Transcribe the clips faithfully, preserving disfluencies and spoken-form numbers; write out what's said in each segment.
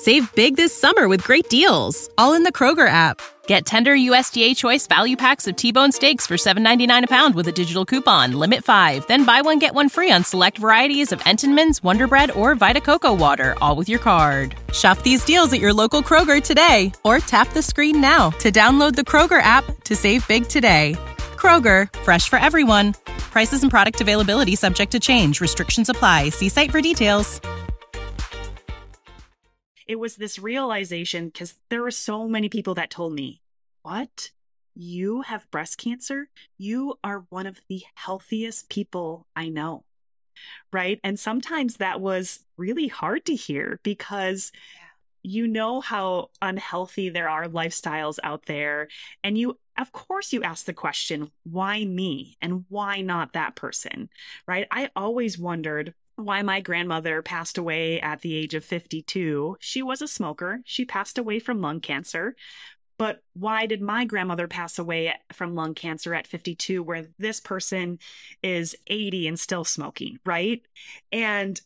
Save big this summer with great deals, all in the Kroger app. Get tender U S D A Choice value packs of T-bone steaks for seven ninety-nine a pound with a digital coupon. Limit five. Then buy one, get one free on select varieties of Entenmann's, Wonder Bread, or Vita Coco Water, all with your card. Shop these deals at your local Kroger today, or tap the screen now to download the Kroger app to save big today. Kroger, fresh for everyone. Prices and product availability subject to change. Restrictions apply. See site for details. It was this realization because there were so many people that told me, what? You have breast cancer? You are one of the healthiest people I know, right? And sometimes that was really hard to hear because you know how unhealthy there are lifestyles out there. And you, of course, you ask the question, why me? And why not that person, right? I always wondered why my grandmother passed away at the age of fifty-two. She was a smoker. She passed away from lung cancer. But why did my grandmother pass away from lung cancer at fifty-two, where this person is eighty and still smoking, right? And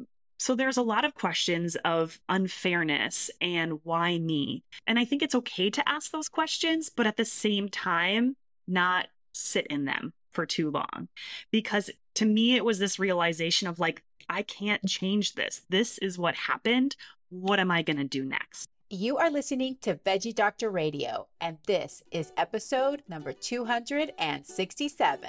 so there's a lot of questions of unfairness and why me? And I think it's okay to ask those questions, but at the same time, not sit in them for too long. Because to me, it was this realization of like, I can't change this. This is what happened. What am I going to do next? You are listening to Veggie Doctor Radio, and this is episode number two hundred sixty-seven.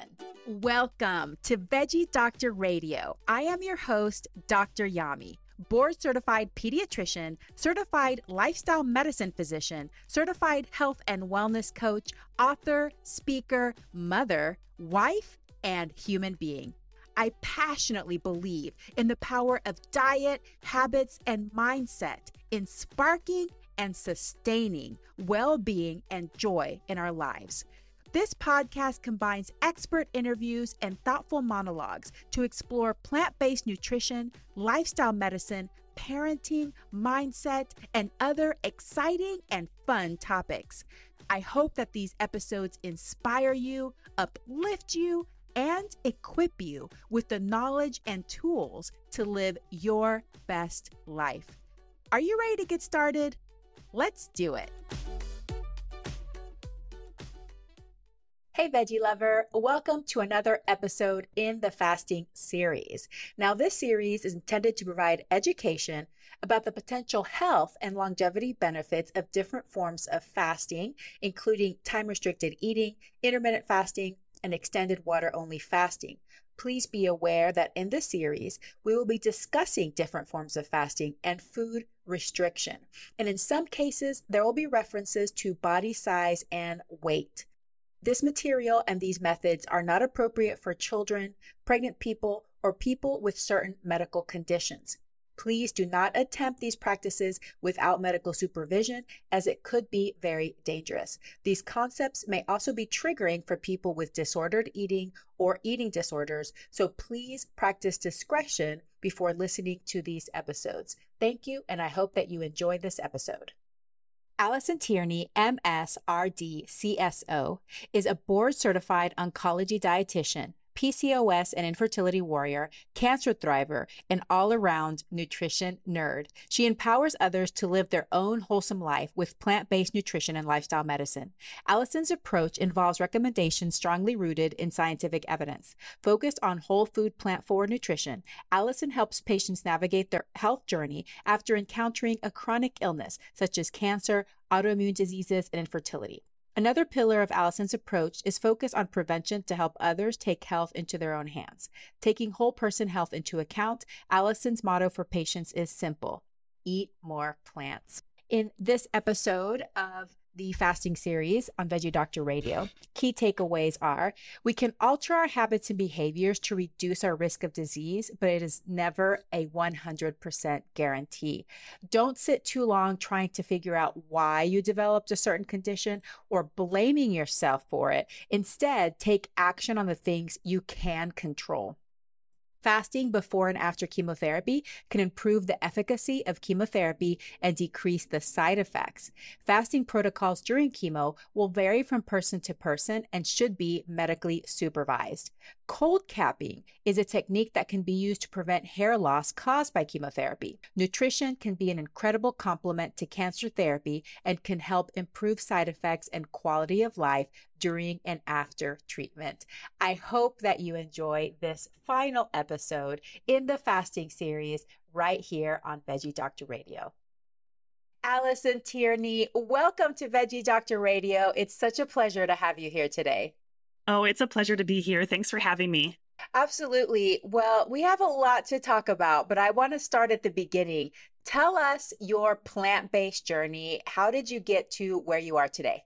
Welcome to Veggie Doctor Radio. I am your host, Doctor Yami, board-certified pediatrician, certified lifestyle medicine physician, certified health and wellness coach, author, speaker, mother, wife, and human being. I passionately believe in the power of diet, habits, and mindset in sparking and sustaining well-being and joy in our lives. This podcast combines expert interviews and thoughtful monologues to explore plant-based nutrition, lifestyle medicine, parenting, mindset, and other exciting and fun topics. I hope that these episodes inspire you, uplift you, and equip you with the knowledge and tools to live your best life. Are you ready to get started? Let's do it. Hey, veggie lover, welcome to another episode in the fasting series. Now, this series is intended to provide education about the potential health and longevity benefits of different forms of fasting, including time-restricted eating, intermittent fasting, and extended water-only fasting. Please be aware that in this series, we will be discussing different forms of fasting and food restriction. And in some cases, there will be references to body size and weight. This material and these methods are not appropriate for children, pregnant people, or people with certain medical conditions. Please do not attempt these practices without medical supervision, as it could be very dangerous. These concepts may also be triggering for people with disordered eating or eating disorders, so please practice discretion before listening to these episodes. Thank you, and I hope that you enjoy this episode. Allison Tierney, M S R D C S O, is a board-certified oncology dietitian, P C O S and infertility warrior, cancer thriver, and all-around nutrition nerd. She empowers others to live their own wholesome life with plant-based nutrition and lifestyle medicine. Allison's approach involves recommendations strongly rooted in scientific evidence. Focused on whole food, plant-forward nutrition, Allison helps patients navigate their health journey after encountering a chronic illness, such as cancer, autoimmune diseases, and infertility. Another pillar of Allison's approach is focus on prevention to help others take health into their own hands. Taking whole person health into account, Allison's motto for patients is simple: eat more plants. In this episode of the fasting series on Veggie Doctor Radio, key takeaways are: we can alter our habits and behaviors to reduce our risk of disease, but it is never a one hundred percent guarantee. Don't sit too long trying to figure out why you developed a certain condition or blaming yourself for it. Instead, take action on the things you can control. Fasting before and after chemotherapy can improve the efficacy of chemotherapy and decrease the side effects. Fasting protocols during chemo will vary from person to person and should be medically supervised. Cold capping is a technique that can be used to prevent hair loss caused by chemotherapy. Nutrition can be an incredible complement to cancer therapy and can help improve side effects and quality of life during and after treatment. I hope that you enjoy this final episode in the fasting series right here on Veggie Doctor Radio. Allison Tierney, welcome to Veggie Doctor Radio. It's such a pleasure to have you here today. Oh, it's a pleasure to be here. Thanks for having me. Absolutely. Well, we have a lot to talk about, but I want to start at the beginning. Tell us your plant-based journey. How did you get to where you are today?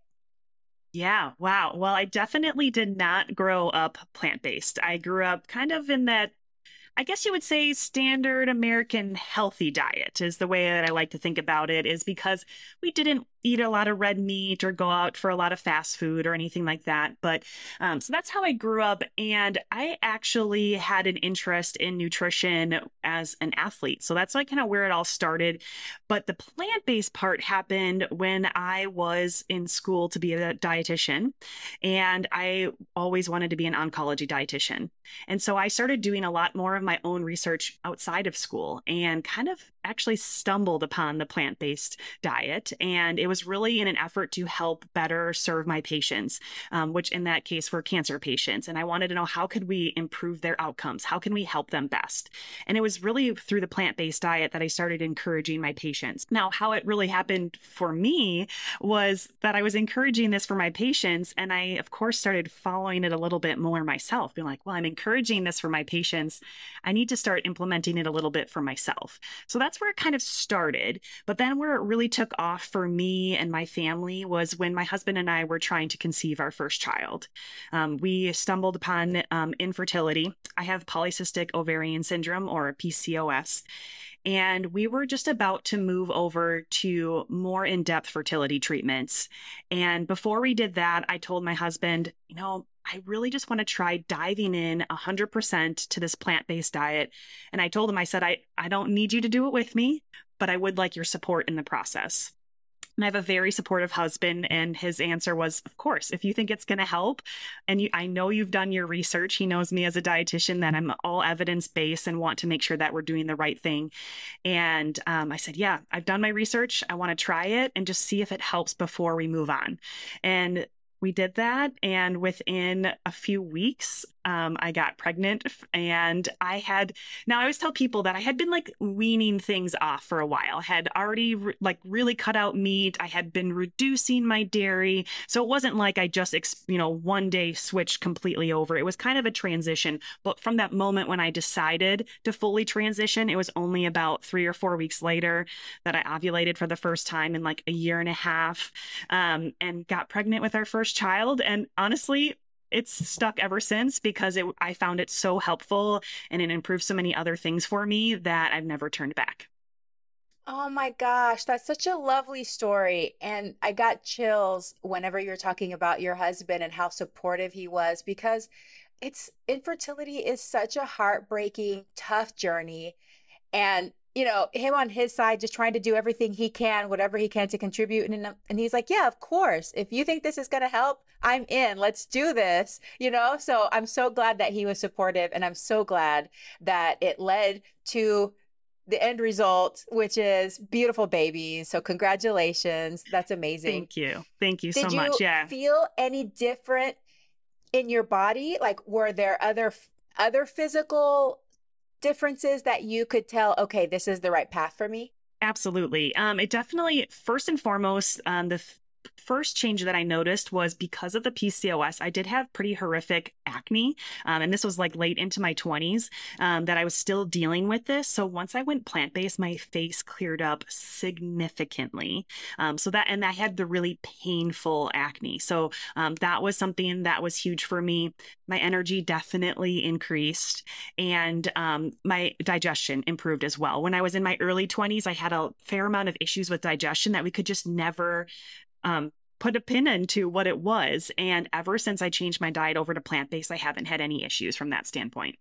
Yeah, wow. Well, I definitely did not grow up plant-based. I grew up kind of in that, I guess you would say, standard American healthy diet is the way that I like to think about it, is because we didn't eat a lot of red meat or go out for a lot of fast food or anything like that. But um, so that's how I grew up. And I actually had an interest in nutrition as an athlete. So that's like kind of where it all started. But the plant-based part happened when I was in school to be a dietitian. And I always wanted to be an oncology dietitian. And so I started doing a lot more of my own research outside of school and kind of actually stumbled upon the plant-based diet. And it was really in an effort to help better serve my patients, um, which in that case were cancer patients. And I wanted to know, how could we improve their outcomes? How can we help them best? And it was really through the plant-based diet that I started encouraging my patients. Now, how it really happened for me was that I was encouraging this for my patients. And I, of course, started following it a little bit more myself, being like, well, I'm encouraging this for my patients. I need to start implementing it a little bit for myself. So that's where it kind of started. But then where it really took off for me and my family was when my husband and I were trying to conceive our first child. Um, we stumbled upon um, infertility. I have polycystic ovarian syndrome, or P C O S. And we were just about to move over to more in-depth fertility treatments. And before we did that, I told my husband, you know, I really just want to try diving in one hundred percent to this plant-based diet. And I told him, I said, I, I don't need you to do it with me, but I would like your support in the process. And I have a very supportive husband, and his answer was, of course, if you think it's going to help, and you, I know you've done your research. He knows me as a dietitian, that I'm all evidence-based and want to make sure that we're doing the right thing. And um, I said, yeah, I've done my research. I want to try it and just see if it helps before we move on. And we did that. And within a few weeks, um, I got pregnant. And I had, now I always tell people that I had been like weaning things off for a while. I had already re- like really cut out meat. I had been reducing my dairy. So it wasn't like I just, ex- you know, one day switched completely over. It was kind of a transition. But from that moment when I decided to fully transition, it was only about three or four weeks later that I ovulated for the first time in like a year and a half, um, and got pregnant with our first child. And honestly, it's stuck ever since, because it, I found it so helpful and it improved so many other things for me that I've never turned back. Oh my gosh, that's such a lovely story. And I got chills whenever you're talking about your husband and how supportive he was, because it's infertility is such a heartbreaking, tough journey. And you know, him on his side, just trying to do everything he can, whatever he can to contribute. And, and he's like, yeah, of course. If you think this is going to help, I'm in. Let's do this. You know, so I'm so glad that he was supportive. And I'm so glad that it led to the end result, which is beautiful babies. So congratulations. That's amazing. Thank you. Thank you Did so much. Yeah. Did you feel any different in your body? Like, were there other other physical differences that you could tell, okay, this is the right path for me? Absolutely. Um, it definitely, first and foremost, um, the f- first change that I noticed was because of the P C O S. I did have pretty horrific acne, um, and this was like late into my twenties, um, that I was still dealing with this. So once I went plant-based, my face cleared up significantly. Um, so that, and I had the really painful acne. So um, that was something that was huge for me. My energy definitely increased, and um, my digestion improved as well. When I was in my early twenties, I had a fair amount of issues with digestion that we could just never um, put a pin into what it was. And ever since I changed my diet over to plant-based, I haven't had any issues from that standpoint.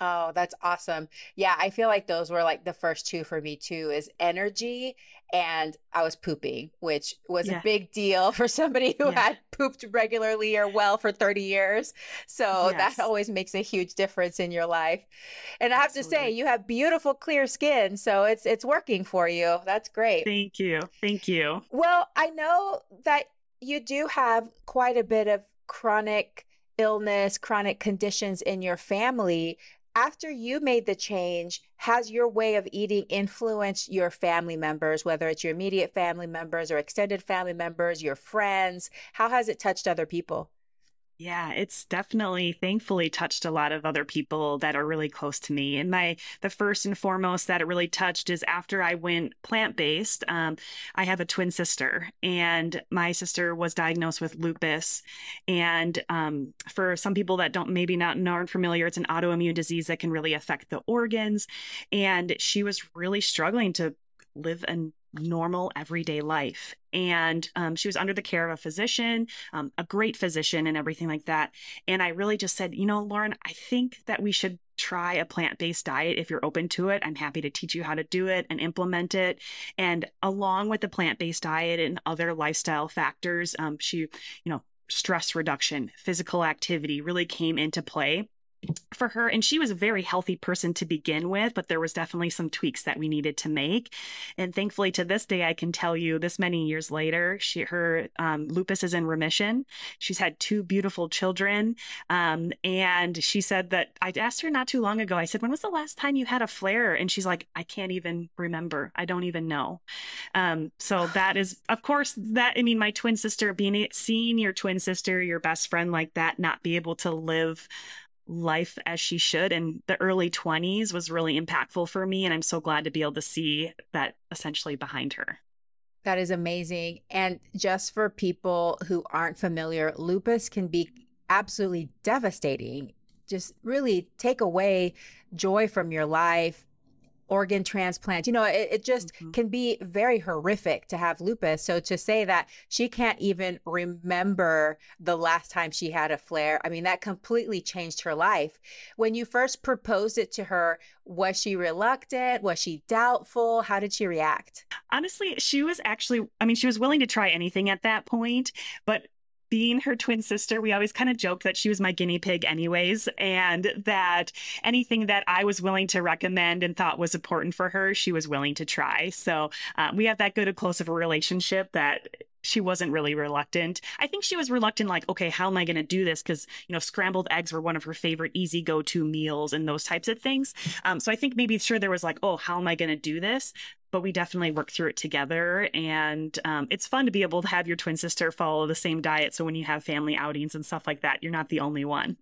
Oh, that's awesome. Yeah, I feel like those were like the first two for me too, is energy and I was pooping, which was a Yeah. big deal for somebody who Yeah. had pooped regularly or well for thirty years. So that Yes. always makes a huge difference in your life. And I have to say, Absolutely. you have beautiful clear skin, so it's it's working for you. That's great. Thank you. Thank you. Well, I know that you do have quite a bit of chronic illness, chronic conditions in your family. After you made the change, has your way of eating influenced your family members, whether it's your immediate family members or extended family members, your friends? How has it touched other people? Yeah, it's definitely thankfully touched a lot of other people that are really close to me. And my the first and foremost that it really touched is after I went plant-based, um, I have a twin sister, and my sister was diagnosed with lupus. And um, for some people that don't maybe not know aren't familiar, it's an autoimmune disease that can really affect the organs. And she was really struggling to live a normal everyday life. And um, she was under the care of a physician, um, a great physician and everything like that. And I really just said, you know, Lauren, I think that we should try a plant-based diet. If you're open to it, I'm happy to teach you how to do it and implement it. And along with the plant-based diet and other lifestyle factors, um, she, you know, stress reduction, physical activity really came into play for her. And she was a very healthy person to begin with, but there was definitely some tweaks that we needed to make. And thankfully to this day, I can tell you this many years later, she, her um, lupus is in remission. She's had two beautiful children. Um, and she said that I asked her not too long ago, I said, when was the last time you had a flare? And she's like, I can't even remember. I don't even know. Um, so that is, of course, that, I mean, my twin sister, being seeing your twin sister, your best friend like that, not be able to live life as she should in the early twenties was really impactful for me. And I'm so glad to be able to see that essentially behind her. That is amazing. And just for people who aren't familiar, lupus can be absolutely devastating. Just really take away joy from your life, organ transplant. You know, it, it just Mm-hmm. can be very horrific to have lupus. So to say that she can't even remember the last time she had a flare, I mean, that completely changed her life. When you first proposed it to her, was she reluctant? Was she doubtful? How did she react? Honestly, she was actually, I mean, she was willing to try anything at that point, but being her twin sister, we always kind of joked that she was my guinea pig anyways, and that anything that I was willing to recommend and thought was important for her, she was willing to try. So uh, we have that good and close of a relationship that she wasn't really reluctant. I think she was reluctant, like, okay, how am I going to do this? Because, you know, scrambled eggs were one of her favorite easy go-to meals and those types of things. Um, so I think maybe sure there was like, oh, how am I going to do this? But we definitely worked through it together. And um, it's fun to be able to have your twin sister follow the same diet. So when you have family outings and stuff like that, you're not the only one.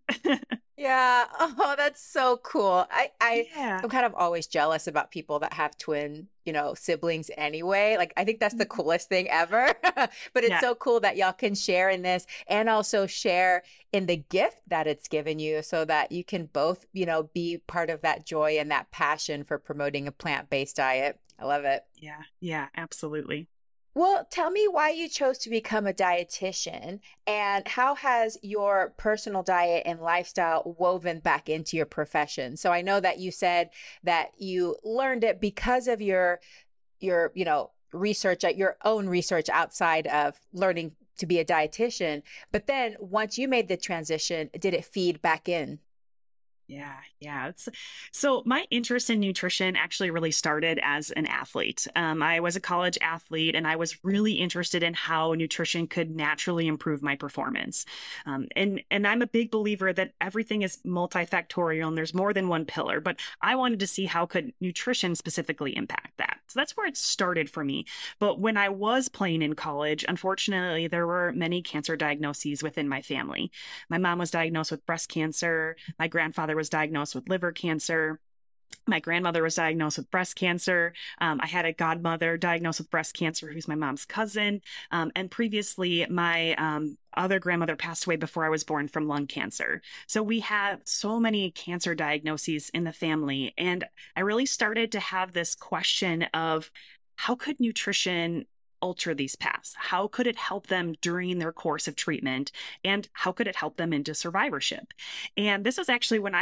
Yeah. Oh, that's so cool. I, I, Yeah. I'm kind of always jealous about people that have twin, you know, siblings anyway. Like, I think that's the coolest thing ever. But it's Yeah. so cool that y'all can share in this and also share in the gift that it's given you so that you can both, you know, be part of that joy and that passion for promoting a plant-based diet. I love it. Yeah. Yeah, absolutely. Well, tell me why you chose to become a dietitian and how has your personal diet and lifestyle woven back into your profession? So I know that you said that you learned it because of your your, you know, research at your own research outside of learning to be a dietitian, but then once you made the transition, did it feed back in? Yeah, yeah. It's, so my interest in nutrition actually really started as an athlete. Um, I was a college athlete, and I was really interested in how nutrition could naturally improve my performance. Um, and and I'm a big believer that everything is multifactorial, and there's more than one pillar. But I wanted to see how could nutrition specifically impact that. So that's where it started for me. But when I was playing in college, unfortunately, there were many cancer diagnoses within my family. My mom was diagnosed with breast cancer. My grandfather was diagnosed with liver cancer. My grandmother was diagnosed with breast cancer. Um, I had a godmother diagnosed with breast cancer, who's my mom's cousin. Um, and previously, my um, other grandmother passed away before I was born from lung cancer. So we have so many cancer diagnoses in the family. And I really started to have this question of how could nutrition alter these paths? How could it help them during their course of treatment? And how could it help them into survivorship? And this was actually when I was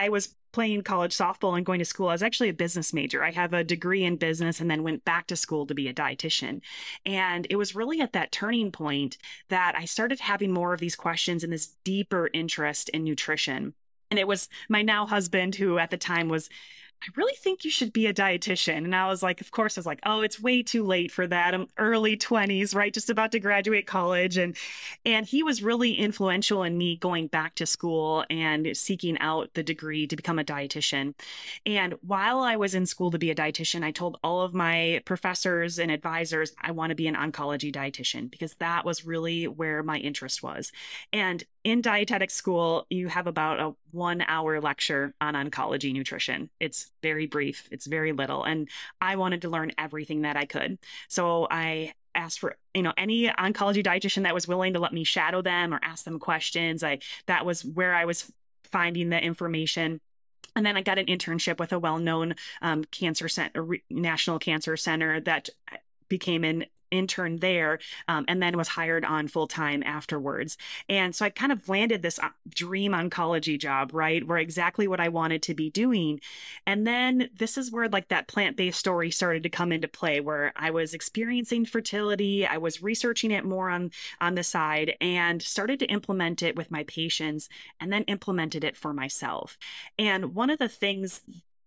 playing college softball and going to school, I was actually a business major. I have a degree in business and then went back to school to be a dietitian. And it was really at that turning point that I started having more of these questions and this deeper interest in nutrition. And it was my now husband who at the time was, I really think you should be a dietitian. And I was like, of course, I was like, oh, it's way too late for that. I'm early twenties, right? Just about to graduate college. And, and he was really influential in me going back to school and seeking out the degree to become a dietitian. And while I was in school to be a dietitian, I told all of my professors and advisors, I want to be an oncology dietitian because that was really where my interest was. And in dietetic school, you have about a one hour lecture on oncology nutrition. It's very brief. It's very little. And I wanted to learn everything that I could. So I asked for, you know, any oncology dietitian that was willing to let me shadow them or ask them questions. I, that was where I was finding the information. And then I got an internship with a well-known um, cancer center, National Cancer Center that became an intern there, um, and then was hired on full time afterwards. And so I kind of landed this dream oncology job, right? Where exactly what I wanted to be doing. And then this is where like that plant-based story started to come into play, where I was experiencing fertility. I was researching it more on, on the side and started to implement it with my patients and then implemented it for myself. And one of the things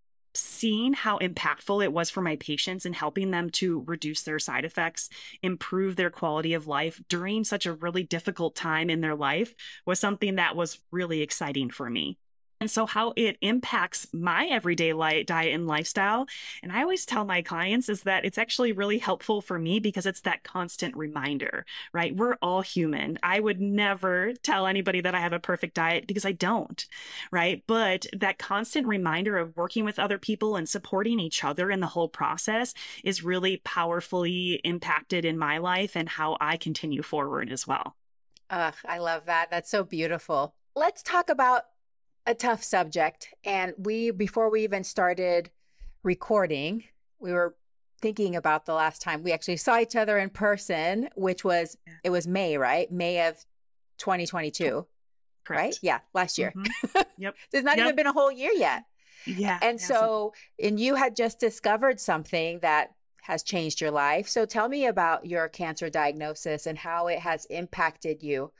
seeing how impactful it was for my patients and helping them to reduce their side effects, improve their quality of life during such a really difficult time in their life was something that was really exciting for me. And so how it impacts my everyday life, diet and lifestyle, and I always tell my clients is that it's actually really helpful for me because it's that constant reminder, right? We're all human. I would never tell anybody that I have a perfect diet because I don't, right? But that constant reminder of working with other people and supporting each other in the whole process is really powerfully impacted in my life and how I continue forward as well. Ugh, I love that. That's so beautiful. Let's talk about a tough subject. And we, before we even started recording, we were thinking about the last time we actually saw each other in person, which was, yeah. It was May, right? May of twenty twenty-two, correct. Right? Yeah, last year. Mm-hmm. Yep. There's not yep. even been a whole year yet. Yeah. And yeah, so, and you had just discovered something that has changed your life. So tell me about your cancer diagnosis and how it has impacted you.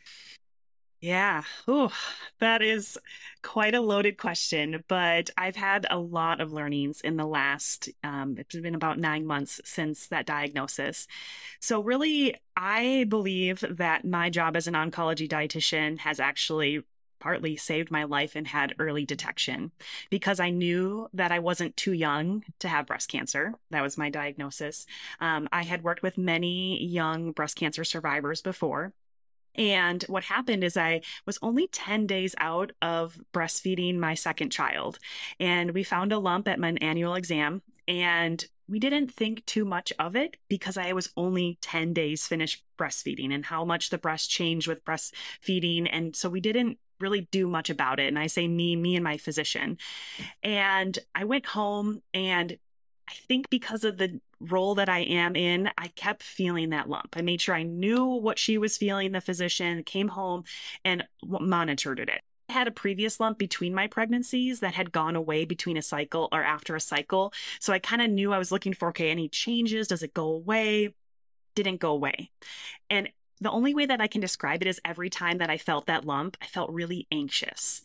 Yeah. Ooh, that is quite a loaded question, but I've had a lot of learnings in the last, um, it's been about nine months since that diagnosis. So really, I believe that my job as an oncology dietitian has actually partly saved my life and had early detection because I knew that I wasn't too young to have breast cancer. That was my diagnosis. Um, I had worked with many young breast cancer survivors before. And what happened is I was only ten days out of breastfeeding my second child. And we found a lump at my annual exam. And we didn't think too much of it because I was only ten days finished breastfeeding and how much the breast changed with breastfeeding. And so we didn't really do much about it. And I say me, me and my physician. And I went home, and I think because of the role that I am in, I kept feeling that lump. I made sure I knew what she was feeling, the physician, came home and monitored it. I had a previous lump between my pregnancies that had gone away between a cycle or after a cycle. So I kind of knew I was looking for, okay, any changes? Does it go away? Didn't go away. And the only way that I can describe it is every time that I felt that lump, I felt really anxious.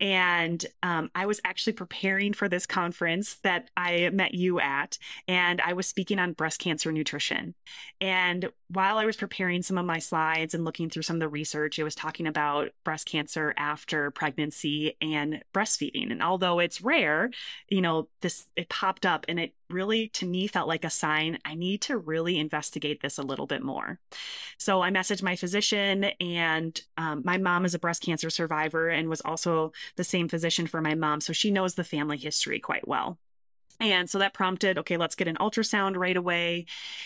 And um, I was actually preparing for this conference that I met you at, and I was speaking on breast cancer nutrition. And while I was preparing some of my slides and looking through some of the research, it was talking about breast cancer after pregnancy and breastfeeding. And although it's rare, you know, this, it popped up, and it really, to me, felt like a sign I need to really investigate this a little bit more. So I messaged my physician, and um, my mom is a breast cancer survivor and was also the same physician for my mom. So she knows the family history quite well. And so that prompted, okay, let's get an ultrasound right away.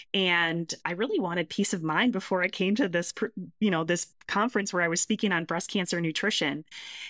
And I really wanted peace of mind before I came to this, you know, this conference where I was speaking on breast cancer nutrition.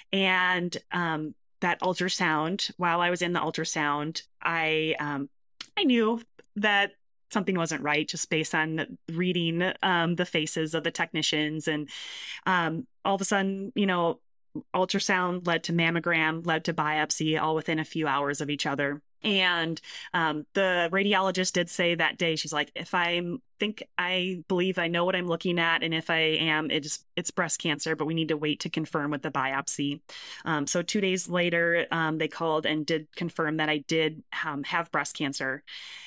And um, that ultrasound, while I was in the ultrasound, I um, I knew that something wasn't right just based on reading um, the faces of the technicians. And um, all of a sudden, you know, ultrasound led to mammogram, led to biopsy, all within a few hours of each other. And um, the radiologist did say that day, she's like, if I think I believe I know what I'm looking at, and if I am, it's it's breast cancer, but we need to wait to confirm with the biopsy. Um, so two days later, um, they called and did confirm that I did um, have breast cancer.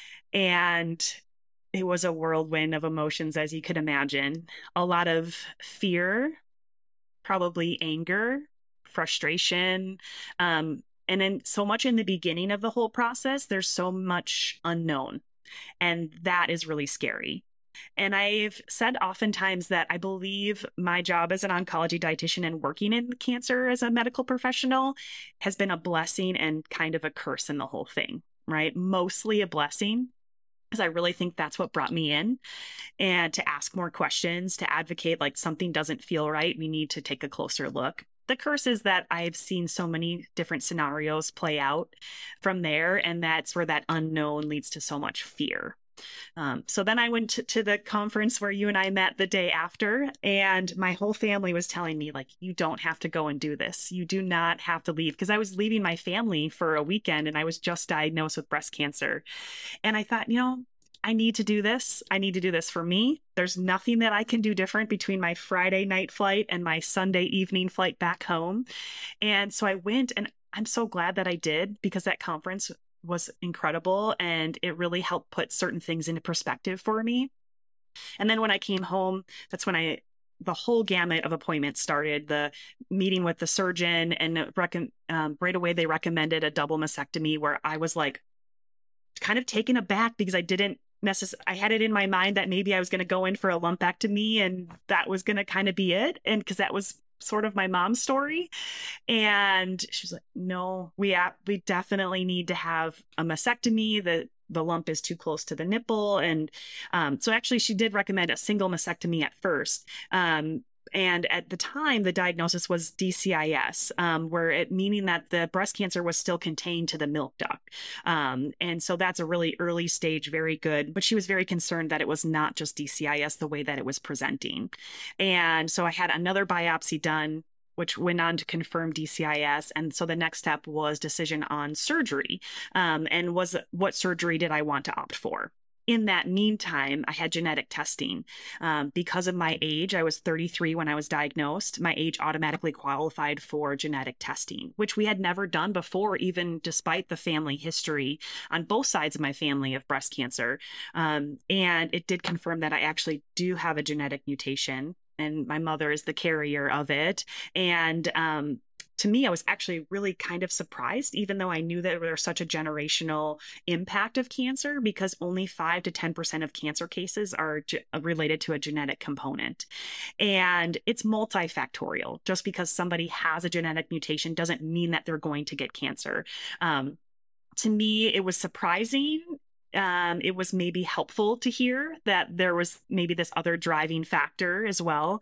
And it was a whirlwind of emotions, as you could imagine. A lot of fear, probably anger, frustration, um, and then so much in the beginning of the whole process, there's so much unknown. And that is really scary. And I've said oftentimes that I believe my job as an oncology dietitian and working in cancer as a medical professional has been a blessing and kind of a curse in the whole thing, right? Mostly a blessing, because I really think that's what brought me in, and to ask more questions, to advocate like something doesn't feel right, we need to take a closer look. The curse is that I've seen so many different scenarios play out from there, and that's where that unknown leads to so much fear. Um, so then I went to, to the conference where you and I met the day after, and my whole family was telling me, like, you don't have to go and do this. You do not have to leave, because I was leaving my family for a weekend and I was just diagnosed with breast cancer. And I thought, you know, I need to do this. I need to do this for me. There's nothing that I can do different between my Friday night flight and my Sunday evening flight back home. And so I went, and I'm so glad that I did, because that conference was incredible and it really helped put certain things into perspective for me. And then when I came home, that's when I the whole gamut of appointments started. The meeting with the surgeon, and rec- um, right away they recommended a double mastectomy, where I was like kind of taken aback, because I didn't necessarily, I had it in my mind that maybe I was going to go in for a lumpectomy and that was going to kind of be it. And because that was sort of my mom's story. And she was like, no, we we definitely need to have a mastectomy. The the lump is too close to the nipple. And um, so actually she did recommend a single mastectomy at first. Um, And at the time, the diagnosis was D C I S, um, where it meaning that the breast cancer was still contained to the milk duct. Um, and so that's a really early stage, very good. But she was very concerned that it was not just D C I S the way that it was presenting. And so I had another biopsy done, which went on to confirm D C I S. And so the next step was decision on surgery, um, and was what surgery did I want to opt for. In that meantime, I had genetic testing. Um, because of my age, I was thirty-three when I was diagnosed. My age automatically qualified for genetic testing, which we had never done before, even despite the family history on both sides of my family of breast cancer. Um, and it did confirm that I actually do have a genetic mutation, and my mother is the carrier of it. And um, to me, I was actually really kind of surprised, even though I knew that there was such a generational impact of cancer, because only five to ten percent of cancer cases are ge- related to a genetic component. And it's multifactorial. Just because somebody has a genetic mutation doesn't mean that they're going to get cancer. Um, to me, it was surprising. Um, it was maybe helpful to hear that there was maybe this other driving factor as well.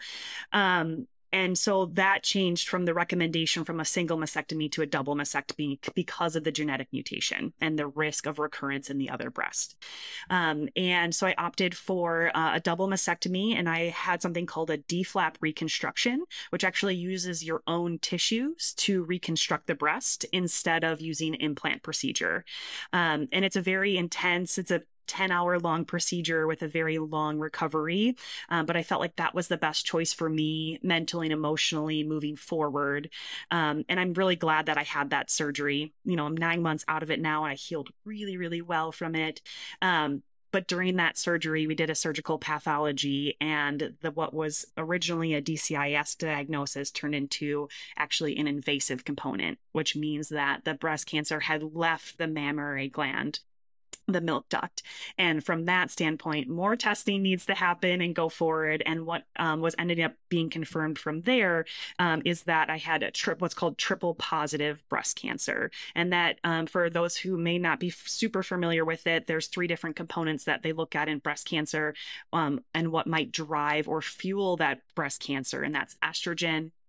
Um, And so that changed from the recommendation from a single mastectomy to a double mastectomy because of the genetic mutation and the risk of recurrence in the other breast. Um, and so I opted for uh, a double mastectomy, and I had something called a D-flap reconstruction, which actually uses your own tissues to reconstruct the breast instead of using implant procedure. Um, and it's a very intense, it's a ten hour long procedure with a very long recovery. Um, but I felt like that was the best choice for me mentally and emotionally moving forward. Um, and I'm really glad that I had that surgery. You know, I'm nine months out of it now, and I healed really, really well from it. Um, But during that surgery, we did a surgical pathology, and the what was originally a D C I S diagnosis turned into actually an invasive component, which means that the breast cancer had left the mammary gland, the milk duct. And from that standpoint, more testing needs to happen and go forward. And what um, was ended up being confirmed from there um, is that I had a tri- what's called triple positive breast cancer. And that um, for those who may not be f- super familiar with it, there's three different components that they look at in breast cancer um, and what might drive or fuel that breast cancer. And that's estrogen,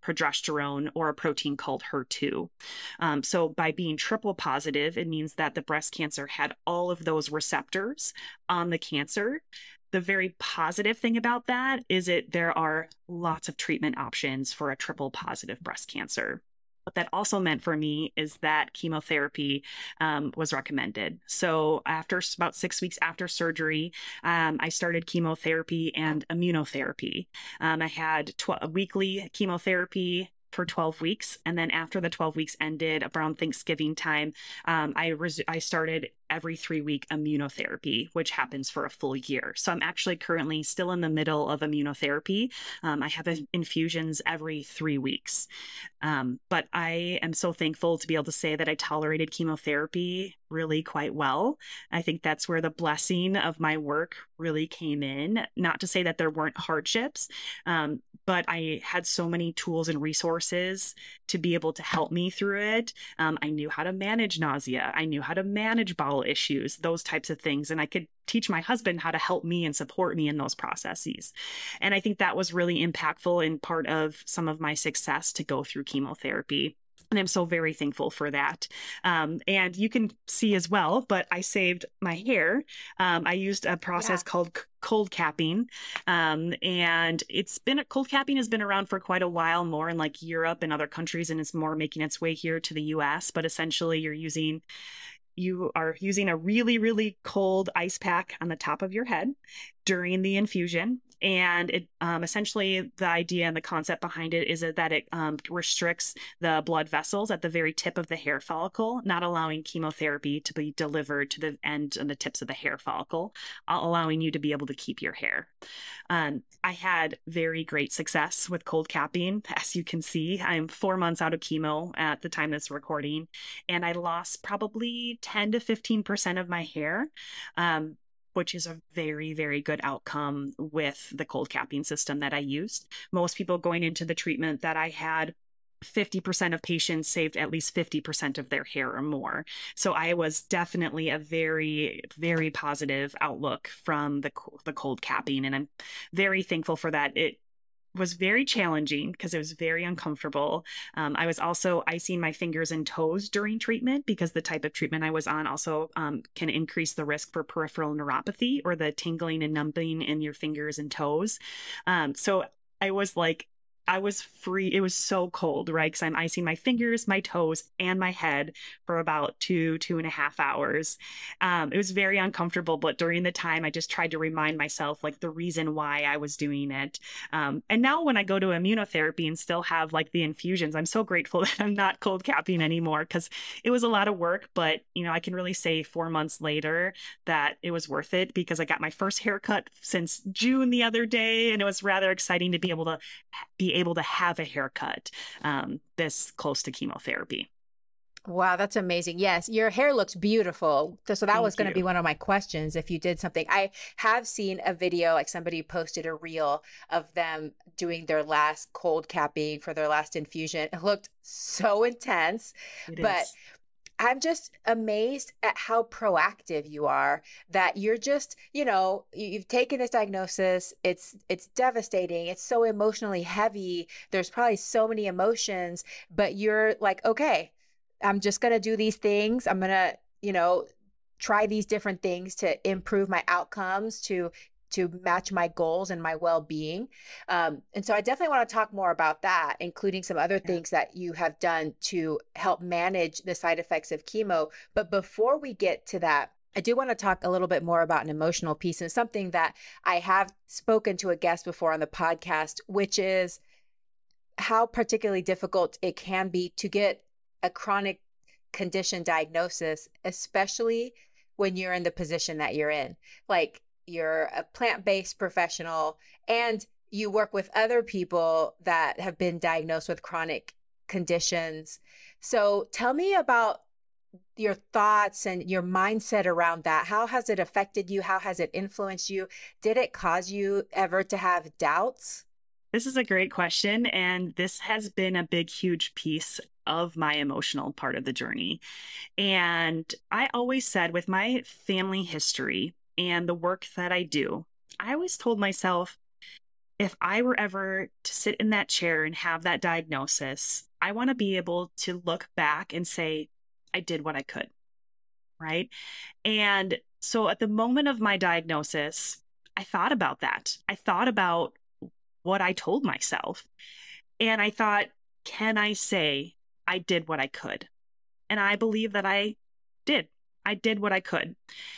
progesterone or a protein called H E R two. Um, so by being triple positive, it means that the breast cancer had all of those receptors on the cancer. The very positive thing about that is it there are lots of treatment options for a triple positive breast cancer. What that also meant for me is that chemotherapy um, was recommended. So after about six weeks after surgery, um, I started chemotherapy and immunotherapy. Um, I had tw- a weekly chemotherapy for twelve weeks. And then after the twelve weeks ended around Thanksgiving time, um, I, res- I started every three week immunotherapy, which happens for a full year. So I'm actually currently still in the middle of immunotherapy. Um, I have infusions every three weeks. Um, but I am so thankful to be able to say that I tolerated chemotherapy really quite well. I think that's where the blessing of my work really came in. Not to say that there weren't hardships, um, but I had so many tools and resources to be able to help me through it. Um, I knew how to manage nausea. I knew how to manage bowel issues, those types of things. And I could teach my husband how to help me and support me in those processes. And I think that was really impactful and part of some of my success to go through chemotherapy. And I'm so very thankful for that. Um, and you can see as well, but I saved my hair. Um, I used a process yeah. called c- cold capping. Um, and it's been, cold capping has been around for quite a while, more in like Europe and other countries, and it's more making its way here to the U S. But essentially you're using You are using a really, really cold ice pack on the top of your head during the infusion. And it um, essentially the idea and the concept behind it is that it um, restricts the blood vessels at the very tip of the hair follicle, not allowing chemotherapy to be delivered to the end and the tips of the hair follicle, allowing you to be able to keep your hair. Um, I had very great success with cold capping. As you can see, I'm four months out of chemo at the time this recording, and I lost probably ten to fifteen percent of my hair. Um, which is a very, very good outcome with the cold capping system that I used. Most people going into the treatment that I had, fifty percent of patients saved at least fifty percent of their hair or more. So I was definitely a very, very positive outlook from the, the cold capping. And I'm very thankful for that. It was very challenging because it was very uncomfortable. Um, I was also icing my fingers and toes during treatment because the type of treatment I was on also um, can increase the risk for peripheral neuropathy or the tingling and numbing in your fingers and toes. Um, so I was like, I was free. It was so cold, right? Because I'm icing my fingers, my toes, and my head for about two, two and a half hours. Um, it was very uncomfortable, but during the time, I just tried to remind myself like the reason why I was doing it. Um, and now when I go to immunotherapy and still have like the infusions, I'm so grateful that I'm not cold capping anymore because it was a lot of work. But, you know, I can really say four months later that it was worth it because I got my first haircut since June the other day. And it was rather exciting to be able to be able to have a haircut um, this close to chemotherapy. Wow, that's amazing. Yes, your hair looks beautiful. So, so that Thank was going to you. be one of my questions if you did something. I have seen a video, like somebody posted a reel of them doing their last cold capping for their last infusion. It looked so intense, It but is. I'm just amazed at how proactive you are, that you're just, you know, you've taken this diagnosis. It's, it's devastating. It's so emotionally heavy. There's probably so many emotions, but you're like, okay, I'm just going to do these things. I'm going to, you know, try these different things to improve my outcomes, to to match my goals and my well-being. Um, and so I definitely want to talk more about that, including some other Yeah. things that you have done to help manage the side effects of chemo. But before we get to that, I do want to talk a little bit more about an emotional piece and something that I have spoken to a guest before on the podcast, which is how particularly difficult it can be to get a chronic condition diagnosis, especially when you're in the position that you're in. Like, you're a plant-based professional and you work with other people that have been diagnosed with chronic conditions. So tell me about your thoughts and your mindset around that. How has it affected you? How has it influenced you? Did it cause you ever to have doubts? This is a great question. And this has been a big, huge piece of my emotional part of the journey. And I always said, with my family history and the work that I do, I always told myself, if I were ever to sit in that chair and have that diagnosis, I want to be able to look back and say, I did what I could, right? And so at the moment of my diagnosis, I thought about that. I thought about what I told myself. And I thought, can I say I did what I could? And I believe that I did. I did what I could.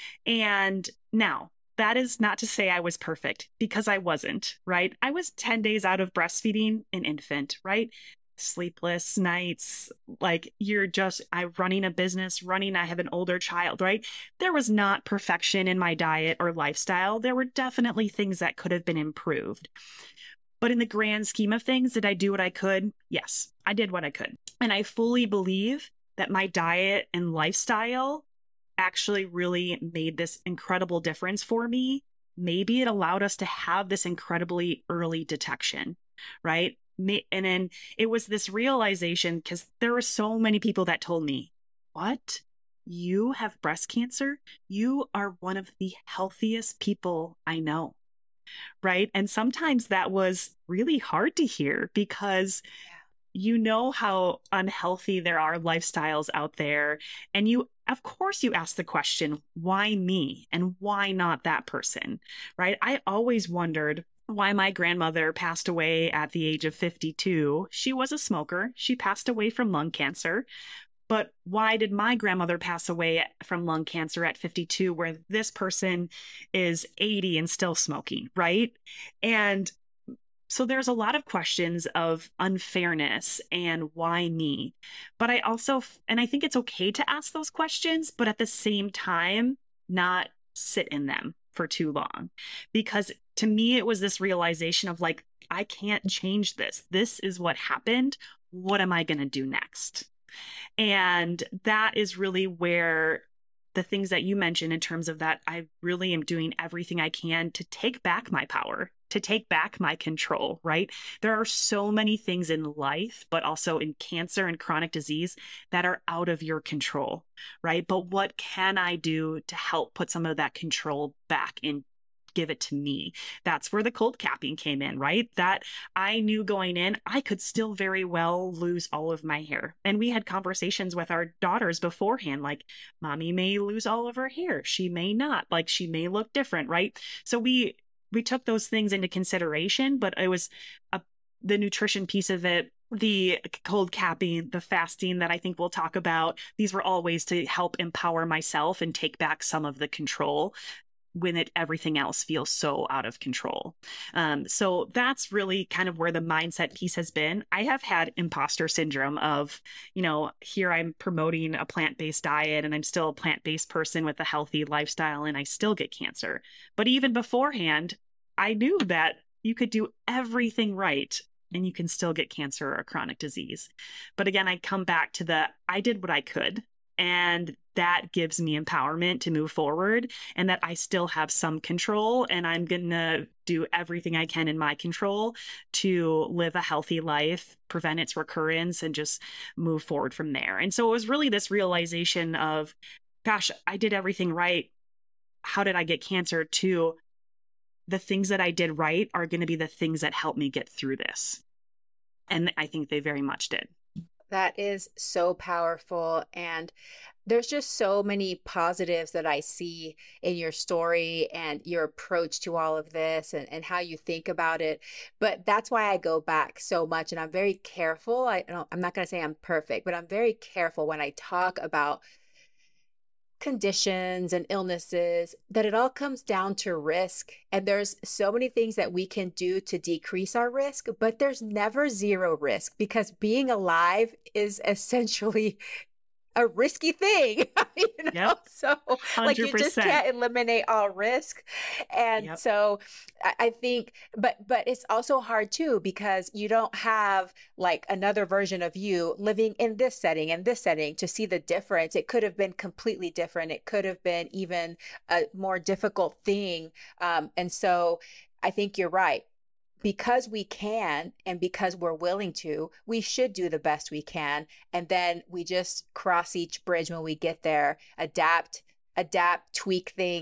And now, that is not to say I was perfect, because I wasn't, right? I was ten days out of breastfeeding an infant, right? Sleepless nights, like you're just, I'm running a business, running, I have an older child, right? There was not perfection in my diet or lifestyle. There were definitely things that could have been improved. But in the grand scheme of things, did I do what I could? Yes, I did what I could. And I fully believe that my diet and lifestyle actually really made this incredible difference for me. Maybe it allowed us to have this incredibly early detection, right? And then it was this realization, because there were so many people that told me, what? You have breast cancer? You are one of the healthiest people I know, right? And sometimes that was really hard to hear, because you know how unhealthy there are lifestyles out there. And you, of course, you ask the question, why me and why not that person, right? I always wondered why my grandmother passed away at the age of fifty-two. She was a smoker. She passed away from lung cancer. But why did my grandmother pass away from lung cancer at fifty-two, where this person is eighty and still smoking, right? And so there's a lot of questions of unfairness and why me. But I also, and I think it's okay to ask those questions, but at the same time, not sit in them for too long. Because to me, it was this realization of like, I can't change this. This is what happened. What am I going to do next? And that is really where the things that you mentioned in terms of that, I really am doing everything I can to take back my power, to take back my control, right? There are so many things in life, but also in cancer and chronic disease that are out of your control, right? But what can I do to help put some of that control back in? Give it to me. That's where the cold capping came in, right? That I knew going in, I could still very well lose all of my hair. And we had conversations with our daughters beforehand, like, mommy may lose all of her hair. She may not, like, she may look different, right? So we, we took those things into consideration, but it was a, the nutrition piece of it, the cold capping, the fasting that I think we'll talk about. These were all ways to help empower myself and take back some of the control when it everything else feels so out of control. Um, so that's really kind of where the mindset piece has been. I have had imposter syndrome of, you know, here I'm promoting a plant-based diet and I'm still a plant-based person with a healthy lifestyle and I still get cancer. But even beforehand, I knew that you could do everything right and you can still get cancer or a chronic disease. But again, I come back to the, I did what I could. And that gives me empowerment to move forward, and that I still have some control, and I'm going to do everything I can in my control to live a healthy life, prevent its recurrence, and just move forward from there. And so it was really this realization of, gosh, I did everything right. How did I get cancer? To the things that I did right are going to be the things that help me get through this. And I think they very much did. That is so powerful. And there's just so many positives that I see in your story and your approach to all of this and, and how you think about it. But that's why I go back so much. And I'm very careful. I don't, I'm not going to say I'm perfect, but I'm very careful when I talk about conditions and illnesses, that it all comes down to risk. And there's so many things that we can do to decrease our risk, but there's never zero risk, because being alive is essentially a risky thing, you know? Yep. So one hundred percent. Like you just can't eliminate all risk. And yep. so I, I think, but, but it's also hard too, because you don't have like another version of you living in this setting and this setting to see the difference. It could have been completely different. It could have been even a more difficult thing. Um, and so I think you're right. Because we can, and because we're willing to, we should do the best we can. And then we just cross each bridge when we get there, adapt, adapt, tweak things,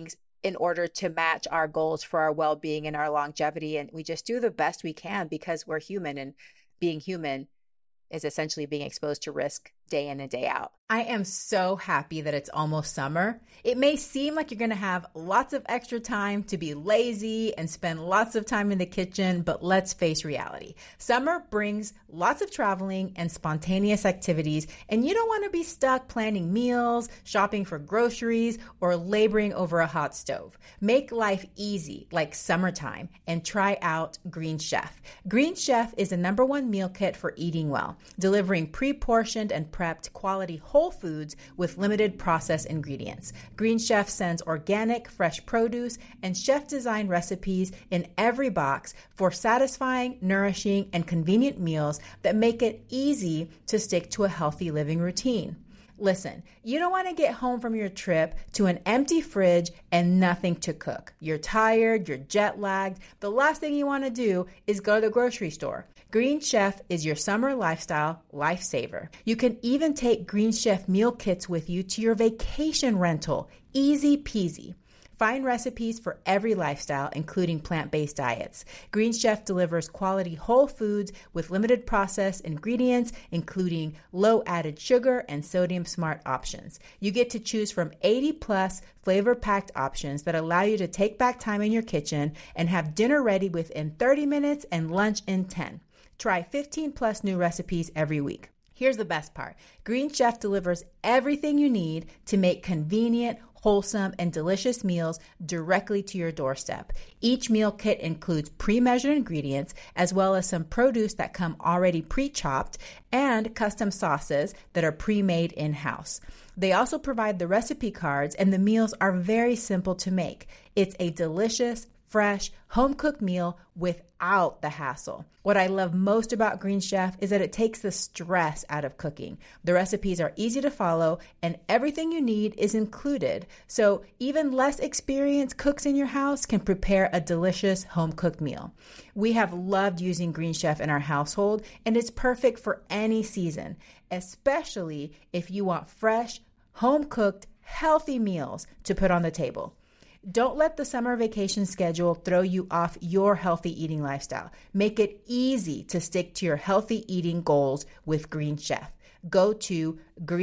in order to match our goals for our well-being and our longevity. And we just do the best we can because we're human, and being human is essentially being exposed to risk day in and day out. I am so happy that it's almost summer. It may seem like you're going to have lots of extra time to be lazy and spend lots of time in the kitchen, but let's face reality. Summer brings lots of traveling and spontaneous activities, and you don't want to be stuck planning meals, shopping for groceries, or laboring over a hot stove. Make life easy like summertime and try out Green Chef. Green Chef is a number one meal kit for eating well, delivering pre-portioned and prepped quality whole foods with limited processed ingredients. Green Chef sends organic, fresh produce and chef-designed recipes in every box for satisfying, nourishing, and convenient meals that make it easy to stick to a healthy living routine. Listen, you don't want to get home from your trip to an empty fridge and nothing to cook. You're tired, you're jet lagged. The last thing you want to do is go to the grocery store. Green Chef is your summer lifestyle lifesaver. You can even take Green Chef meal kits with you to your vacation rental. Easy peasy. Find recipes for every lifestyle, including plant-based diets. Green Chef delivers quality whole foods with limited processed ingredients, including low added sugar and sodium smart options. You get to choose from eighty plus flavor-packed options that allow you to take back time in your kitchen and have dinner ready within thirty minutes and lunch in ten. Try fifteen plus new recipes every week. Here's the best part. Green Chef delivers everything you need to make convenient, wholesome, and delicious meals directly to your doorstep. Each meal kit includes pre-measured ingredients, as well as some produce that come already pre-chopped, and custom sauces that are pre-made in-house. They also provide the recipe cards, and the meals are very simple to make. It's a delicious, fresh, home-cooked meal without the hassle. What I love most about Green Chef is that it takes the stress out of cooking. The recipes are easy to follow, and everything you need is included. So even less experienced cooks in your house can prepare a delicious home-cooked meal. We have loved using Green Chef in our household, and it's perfect for any season, especially if you want fresh, home-cooked, healthy meals to put on the table. Don't let the summer vacation schedule throw you off your healthy eating lifestyle. Make it easy to stick to your healthy eating goals with Green Chef. Go to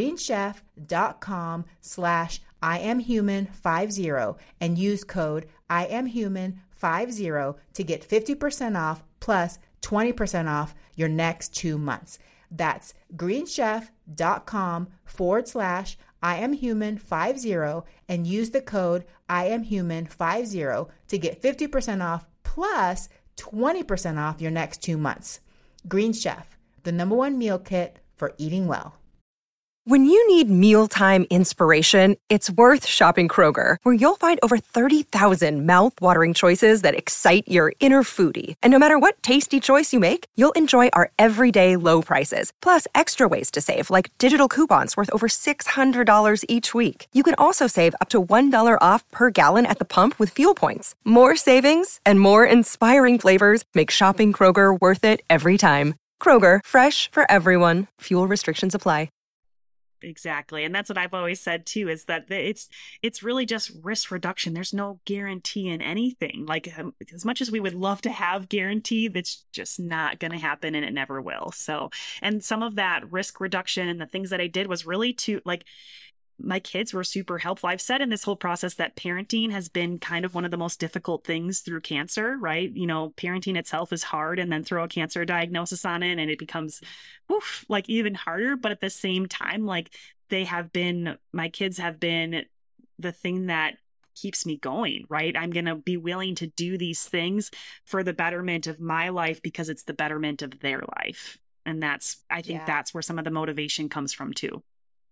greenchef.com slash I am human fifty and use code I am human fifty to get fifty percent off plus twenty percent off your next two months. That's greenchef.com forward slash I am human fifty and use the code I am human fifty to get fifty percent off plus twenty percent off your next two months. Green Chef, the number one meal kit for eating well. When you need mealtime inspiration, it's worth shopping Kroger, where you'll find over thirty thousand mouth-watering choices that excite your inner foodie. And no matter what tasty choice you make, you'll enjoy our everyday low prices, plus extra ways to save, like digital coupons worth over six hundred dollars each week. You can also save up to one dollar off per gallon at the pump with fuel points. More savings and more inspiring flavors make shopping Kroger worth it every time. Kroger, fresh for everyone. Fuel restrictions apply. Exactly. And that's what I've always said too, is that it's it's really just risk reduction. There's no guarantee in anything. Like um, as much as we would love to have guarantee, that's just not going to happen, and it never will. So, and some of that risk reduction and the things that I did was really to like, my kids were super helpful. I've said in this whole process that parenting has been kind of one of the most difficult things through cancer, right? You know, parenting itself is hard, and then throw a cancer diagnosis on it and it becomes oof, like even harder. But at the same time, like they have been, my kids have been the thing that keeps me going, right? I'm going to be willing to do these things for the betterment of my life because it's the betterment of their life. And that's, I think Yeah. that's where some of the motivation comes from too.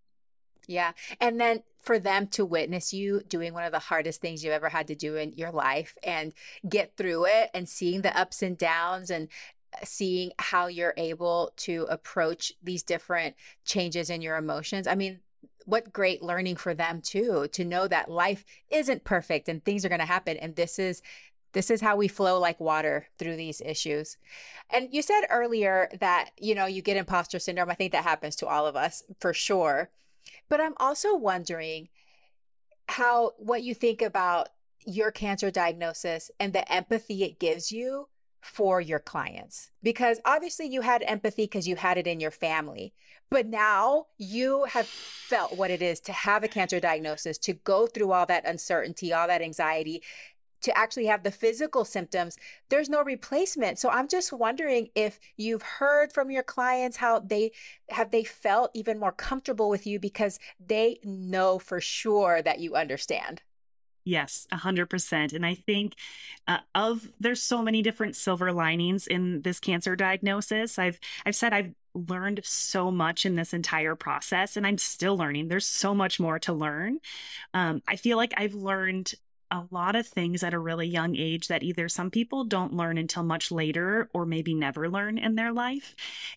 Yeah. And then for them to witness you doing one of the hardest things you've ever had to do in your life and get through it, and seeing the ups and downs, and seeing how you're able to approach these different changes in your emotions. I mean, what great learning for them too, to know that life isn't perfect and things are going to happen. And this is This is how we flow like water through these issues. And you said earlier that, you know, you get imposter syndrome. I think that happens to all of us for sure. But I'm also wondering how, what you think about your cancer diagnosis and the empathy it gives you for your clients? Because obviously you had empathy because you had it in your family, but now you have felt what it is to have a cancer diagnosis, to go through all that uncertainty, all that anxiety, to actually have the physical symptoms. There's no replacement. So I'm just wondering if you've heard from your clients how they have they felt even more comfortable with you because they know for sure that you understand. Yes, a hundred percent. And I think uh, of there's so many different silver linings in this cancer diagnosis. I've I've said I've learned so much in this entire process, and I'm still learning. There's so much more to learn. Um, I feel like I've learned a lot of things at a really young age that either some people don't learn until much later or maybe never learn in their life.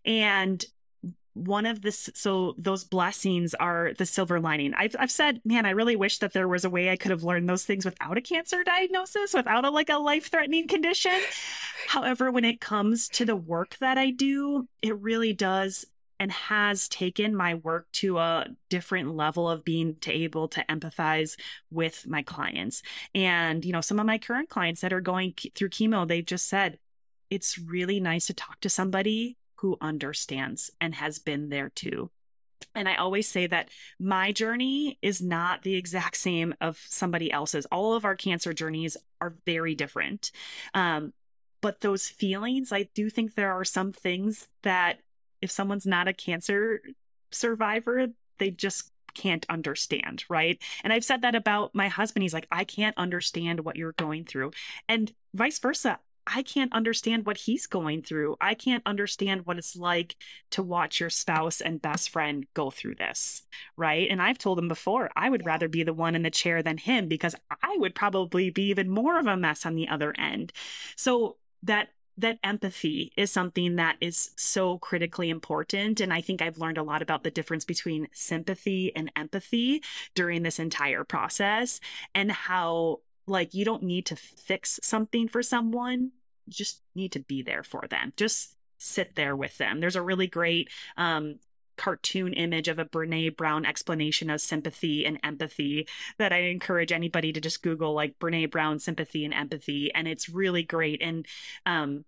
And one of the, so those blessings are the silver lining. I've, I've said, man, I really wish that there was a way I could have learned those things without a cancer diagnosis, without a, like a life-threatening condition. However, when it comes to the work that I do, it really does and has taken my work to a different level of being to able to empathize with my clients. And, you know, some of my current clients that are going through chemo, they just said, it's really nice to talk to somebody who understands and has been there too. And I always say that my journey is not the exact same of somebody else's. All of our cancer journeys are very different. Um, but those feelings, I do think there are some things that if someone's not a cancer survivor, they just can't understand, right? And I've said that about my husband. He's like, I can't understand what you're going through. And vice versa. I can't understand what he's going through. I can't understand what it's like to watch your spouse and best friend go through this, right? And I've told him before, I would rather be the one in the chair than him because I would probably be even more of a mess on the other end. So that that empathy is something that is so critically important. And I think I've learned a lot about the difference between sympathy and empathy during this entire process, and how, like, you don't need to fix something for someone. You just need to be there for them. Just sit there with them. There's a really great um, cartoon image of a Brene Brown explanation of sympathy and empathy that I encourage anybody to just Google, like Brene Brown sympathy and empathy. And it's really great. And um,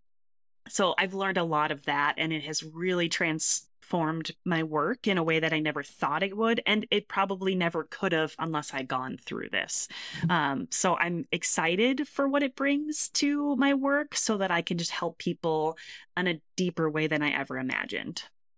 so I've learned a lot of that, and it has really transformed my work in a way that I never thought it would. And it probably never could have unless I'd gone through this. Um, so I'm excited for what it brings to my work so that I can just help people in a deeper way than I ever imagined.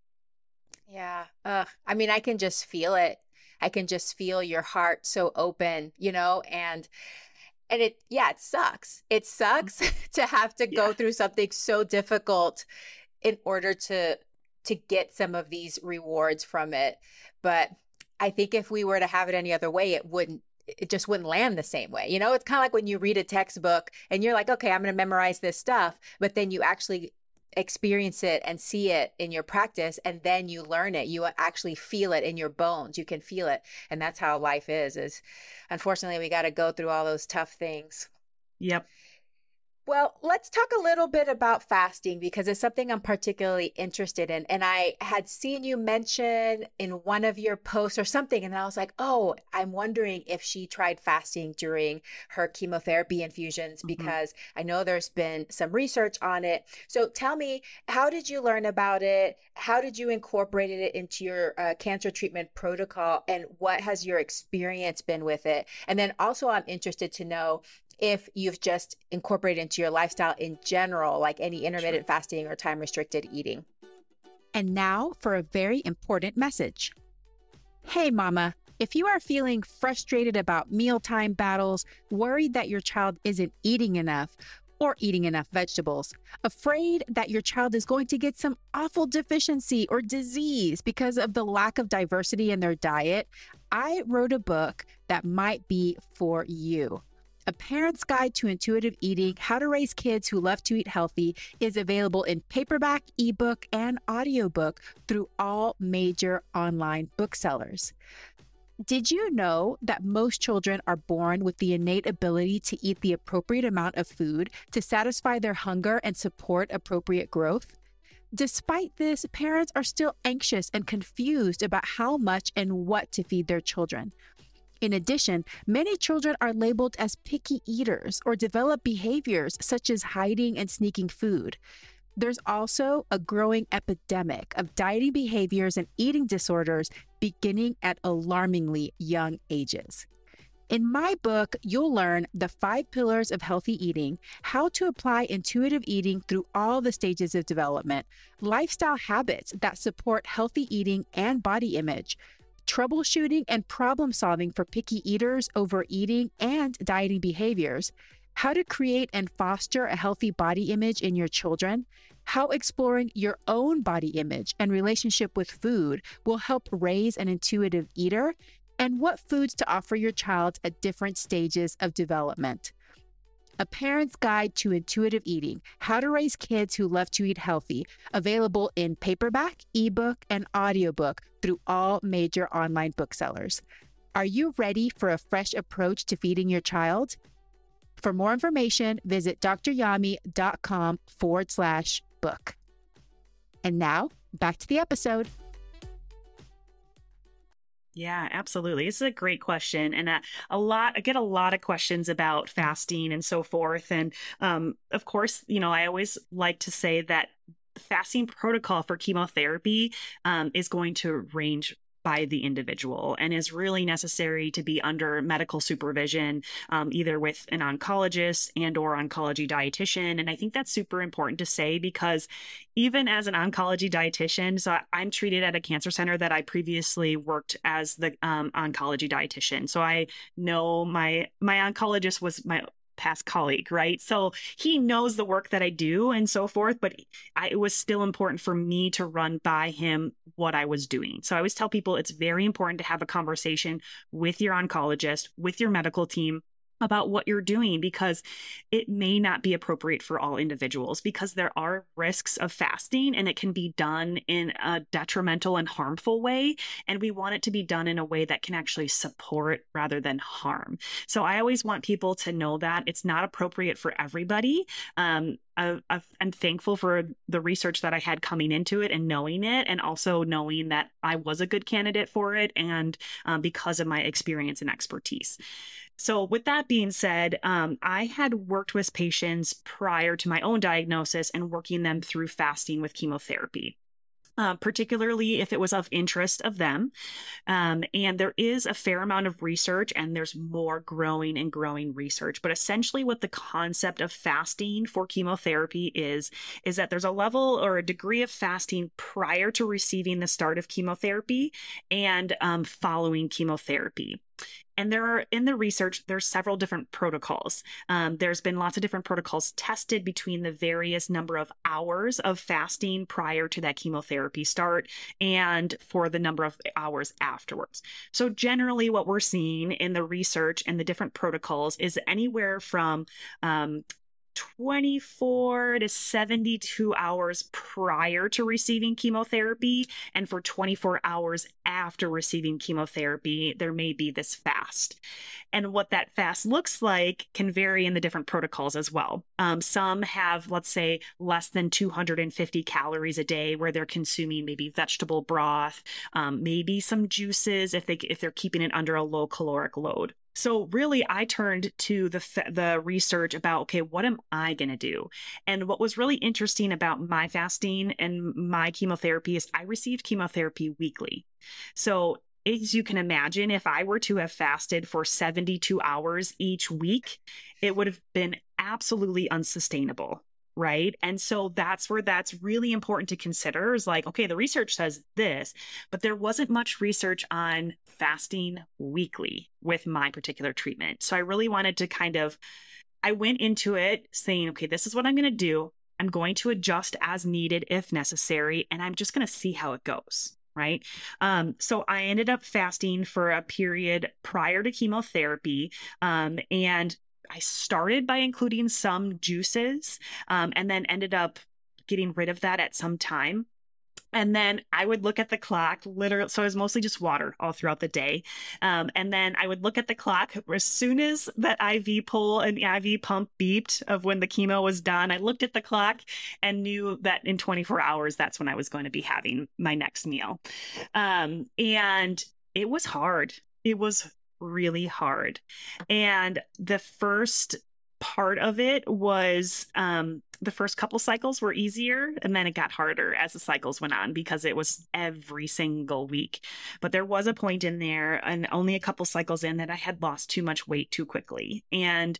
Yeah. Uh, I mean, I can just feel it. I can just feel your heart so open, you know, and And it, yeah, it sucks. It sucks to have to go Yeah. through something so difficult in order to to get some of these rewards from it. But I think if we were to have it any other way, it wouldn't, it just wouldn't land the same way. You know, it's kind of like when you read a textbook and you're like, okay, I'm going to memorize this stuff, but then you actually experience it and see it in your practice, and then you learn it. You actually feel it in your bones. You can feel it. And that's how life is, is unfortunately, we got to go through all those tough things. Yep. Well, let's talk a little bit about fasting because it's something I'm particularly interested in. And I had seen you mention in one of your posts or something, and I was like, oh, I'm wondering if she tried fasting during her chemotherapy infusions Mhm. because I know there's been some research on it. So tell me, how did you learn about it? How did you incorporate it into your uh, cancer treatment protocol? And what has your experience been with it? And then also, I'm interested to know if you've just incorporated into your lifestyle in general, like any intermittent fasting or time restricted eating. And now for a very important message. Hey, mama, if you are feeling frustrated about mealtime battles, worried that your child isn't eating enough or eating enough vegetables, afraid that your child is going to get some awful deficiency or disease because of the lack of diversity in their diet, I wrote a book that might be for you. A Parent's Guide to Intuitive Eating, How to Raise Kids Who Love to Eat Healthy is available in paperback, ebook, and audiobook through all major online booksellers. Did you know that most children are born with the innate ability to eat the appropriate amount of food to satisfy their hunger and support appropriate growth? Despite this, parents are still anxious and confused about how much and what to feed their children. In addition, many children are labeled as picky eaters or develop behaviors such as hiding and sneaking food. There's also a growing epidemic of dieting behaviors and eating disorders beginning at alarmingly young ages. In my book, you'll learn the five pillars of healthy eating, how to apply intuitive eating through all the stages of development, lifestyle habits that support healthy eating and body image, troubleshooting and problem solving for picky eaters, overeating, and dieting behaviors, how to create and foster a healthy body image in your children, how exploring your own body image and relationship with food will help raise an intuitive eater, and what foods to offer your child at different stages of development. A Parent's Guide to Intuitive Eating, How to Raise Kids Who Love to Eat Healthy, available in paperback, ebook, and audiobook through all major online booksellers. Are you ready for a fresh approach to feeding your child? For more information, visit dryami.com forward slash book. And now, back to the episode. Yeah, absolutely. This is a great question. And a, a lot, I get a lot of questions about fasting and so forth. And um, of course, you know, I always like to say that the fasting protocol for chemotherapy um, is going to range by the individual and is really necessary to be under medical supervision, um, either with an oncologist and or oncology dietitian. And I think that's super important to say because even as an oncology dietitian, so I'm treated at a cancer center that I previously worked as the um, oncology dietitian. So I know my my oncologist was my past colleague, right? So he knows the work that I do and so forth, but I, it was still important for me to run by him what I was doing. So I always tell people it's very important to have a conversation with your oncologist, with your medical team about what you're doing, because it may not be appropriate for all individuals because there are risks of fasting and it can be done in a detrimental and harmful way. And we want it to be done in a way that can actually support rather than harm. So I always want people to know that it's not appropriate for everybody. Um, I, I'm thankful for the research that I had coming into it and knowing it, and also knowing that I was a good candidate for it, and um, because of my experience and expertise. So with that being said, um, I had worked with patients prior to my own diagnosis and working them through fasting with chemotherapy. Uh, particularly if it was of interest of them. Um, and there is a fair amount of research, and there's more growing and growing research. But essentially what the concept of fasting for chemotherapy is, is that there's a level or a degree of fasting prior to receiving the start of chemotherapy and um, following chemotherapy. And there are, in the research, there's several different protocols. Um, there's been lots of different protocols tested between the various number of hours of fasting prior to that chemotherapy start and for the number of hours afterwards. So generally what we're seeing in the research and the different protocols is anywhere from um, twenty-four to seventy-two hours prior to receiving chemotherapy, and for twenty-four hours after receiving chemotherapy, there may be this fast. And what that fast looks like can vary in the different protocols as well. Um, some have, let's say, less than two hundred fifty calories a day, where they're consuming maybe vegetable broth, um, maybe some juices if they if they're keeping it under a low caloric load. So really, I turned to the the research about, okay, what am I going to do? And what was really interesting about my fasting and my chemotherapy is I received chemotherapy weekly. So as you can imagine, if I were to have fasted for seventy-two hours each week, it would have been absolutely unsustainable. Right. And so that's where that's really important to consider is like, okay, the research says this, but there wasn't much research on fasting weekly with my particular treatment. So I really wanted to kind of, I went into it saying, okay, this is what I'm going to do. I'm going to adjust as needed if necessary, and I'm just going to see how it goes. Right. Um, so I ended up fasting for a period prior to chemotherapy. Um, and I started by including some juices, um, and then ended up getting rid of that at some time. And then I would look at the clock, literally. So it was mostly just water all throughout the day. Um, and then I would look at the clock as soon as that I V pole and the I V pump beeped of when the chemo was done. I looked at the clock and knew that in twenty-four hours, that's when I was going to be having my next meal. Um, and it was hard. It was really hard. And the first part of it was um, the first couple cycles were easier, and then it got harder as the cycles went on because it was every single week. But there was a point in there, and only a couple cycles in, that I had lost too much weight too quickly. And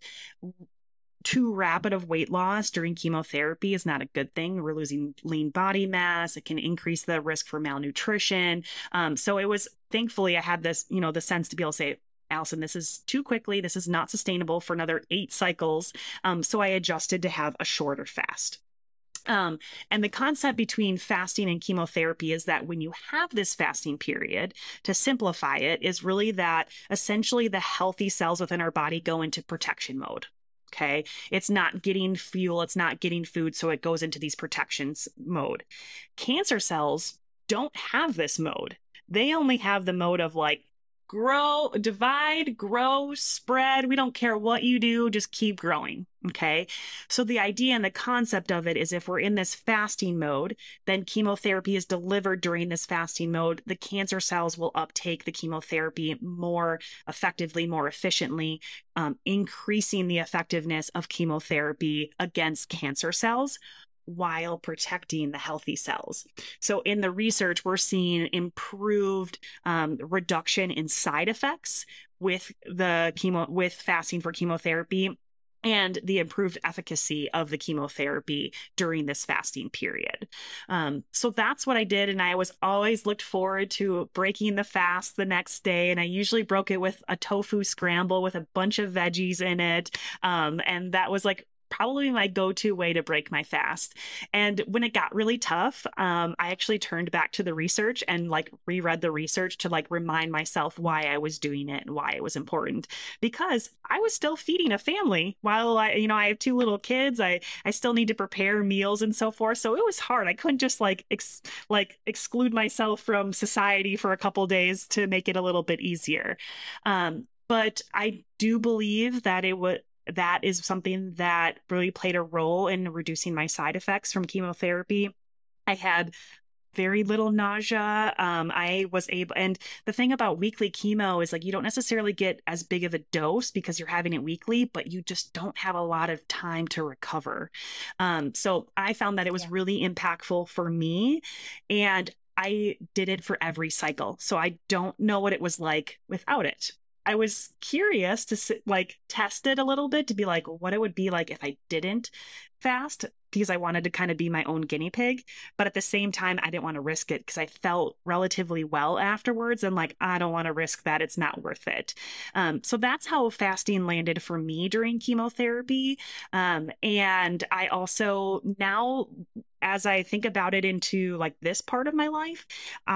too rapid of weight loss during chemotherapy is not a good thing. We're losing lean body mass. It can increase the risk for malnutrition. Um, so it was, thankfully, I had this, you know, the sense to be able to say, Allison, this is too quickly. This is not sustainable for another eight cycles. Um, so I adjusted to have a shorter fast. Um, and the concept between fasting and chemotherapy is that when you have this fasting period, to simplify it, is really that essentially the healthy cells within our body go into protection mode. Okay. It's not getting fuel. It's not getting food. So it goes into these protections mode. Cancer cells don't have this mode. They only have the mode of like, grow, divide, grow, spread. We don't care what you do, just keep growing. Okay. So the idea and the concept of it is if we're in this fasting mode, then chemotherapy is delivered during this fasting mode. The cancer cells will uptake the chemotherapy more effectively, more efficiently, um, increasing the effectiveness of chemotherapy against cancer cells while protecting the healthy cells. So in the research, we're seeing improved um, reduction in side effects with the chemo, with fasting for chemotherapy, and the improved efficacy of the chemotherapy during this fasting period. Um, so that's what I did. And I was always looked forward to breaking the fast the next day. And I usually broke it with a tofu scramble with a bunch of veggies in it. Um, and that was like probably my go-to way to break my fast. And when it got really tough, um, I actually turned back to the research and like reread the research to like remind myself why I was doing it and why it was important, because I was still feeding a family while I, you know, I have two little kids. I, I still need to prepare meals and so forth. So it was hard. I couldn't just like, ex- like exclude myself from society for a couple days to make it a little bit easier. Um, but I do believe that it would, that is something that really played a role in reducing my side effects from chemotherapy. I had very little nausea. Um, I was able, and the thing about weekly chemo is like, you don't necessarily get as big of a dose because you're having it weekly, but you just don't have a lot of time to recover. Um, so I found that it was yeah. really impactful for me, and I did it for every cycle. So I don't know what it was like without it. I was curious to sit, like test it a little bit to be like what it would be like if I didn't fast, because I wanted to kind of be my own guinea pig. But at the same time, I didn't want to risk it because I felt relatively well afterwards. And like, I don't want to risk that. It's not worth it. Um, so that's how fasting landed for me during chemotherapy. Um, and I also now, as I think about it into like this part of my life,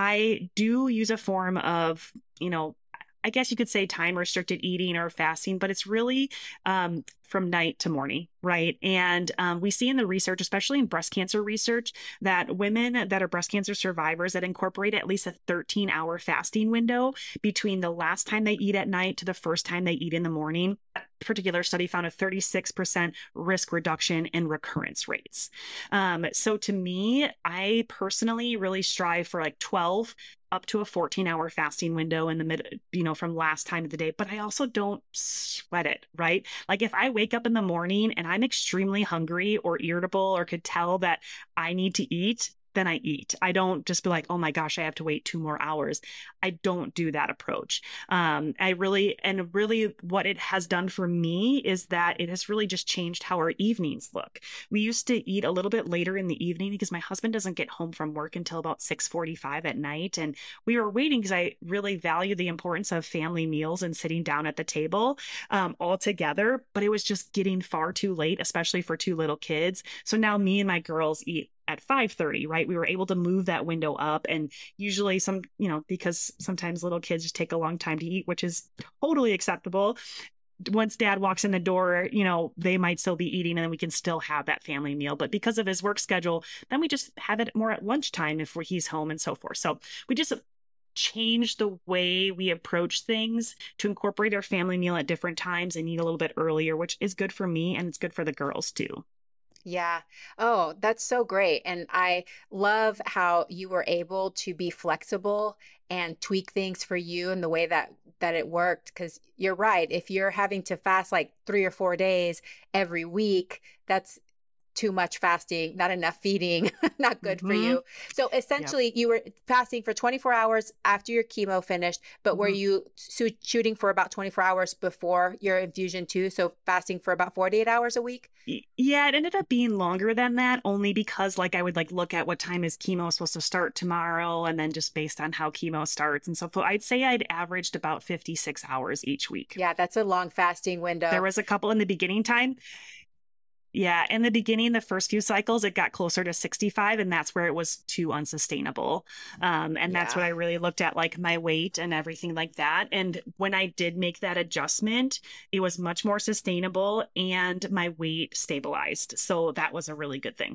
I do use a form of, you know, I guess you could say time restricted eating or fasting, but it's really um, from night to morning, right? And um, we see in the research, especially in breast cancer research, that women that are breast cancer survivors that incorporate at least a thirteen hour fasting window between the last time they eat at night to the first time they eat in the morning. That particular study found a thirty-six percent risk reduction in recurrence rates. Um, so to me, I personally really strive for like twelve up to a fourteen hour fasting window in the mid, you know, from last time of the day, but I also don't sweat it, right? Like if I wake up in the morning and I'm extremely hungry or irritable or could tell that I need to eat, then I eat. I don't just be like, oh my gosh, I have to wait two more hours. I don't do that approach. Um, I really, and really what it has done for me is that it has really just changed how our evenings look. We used to eat a little bit later in the evening because my husband doesn't get home from work until about six forty-five at night. And we were waiting because I really value the importance of family meals and sitting down at the table um, all together. But it was just getting far too late, especially for two little kids. So now me and my girls eat at five thirty, right? We were able to move that window up. And usually some, you know, because sometimes little kids just take a long time to eat, which is totally acceptable. Once dad walks in the door, you know, they might still be eating and then we can still have that family meal. But because of his work schedule, then we just have it more at lunchtime if he's home and so forth. So we just change the way we approach things to incorporate our family meal at different times and eat a little bit earlier, which is good for me and it's good for the girls too. Yeah. Oh, that's so great. And I love how you were able to be flexible and tweak things for you and the way that that it worked. Because you're right. If you're having to fast like three or four days every week, that's too much fasting, not enough feeding, not good for Mm-hmm. you. So Yep. essentially, you were fasting for twenty-four hours after your chemo finished, but were Mm-hmm. you su- shooting for about twenty-four hours before your infusion too? So fasting for about forty-eight hours a week? Y- Yeah, it ended up being longer than that only because like I would like look at what time is chemo supposed to start tomorrow and then just based on how chemo starts. And so fo- I'd say I'd averaged about fifty-six hours each week. Yeah, that's a long fasting window. There was a couple in the beginning time. Yeah, in the beginning, the first few cycles, it got closer to sixty-five, and that's where it was too unsustainable. Um, and that's Yeah. what I really looked at, like my weight and everything like that. And when I did make that adjustment, it was much more sustainable and my weight stabilized. So that was a really good thing.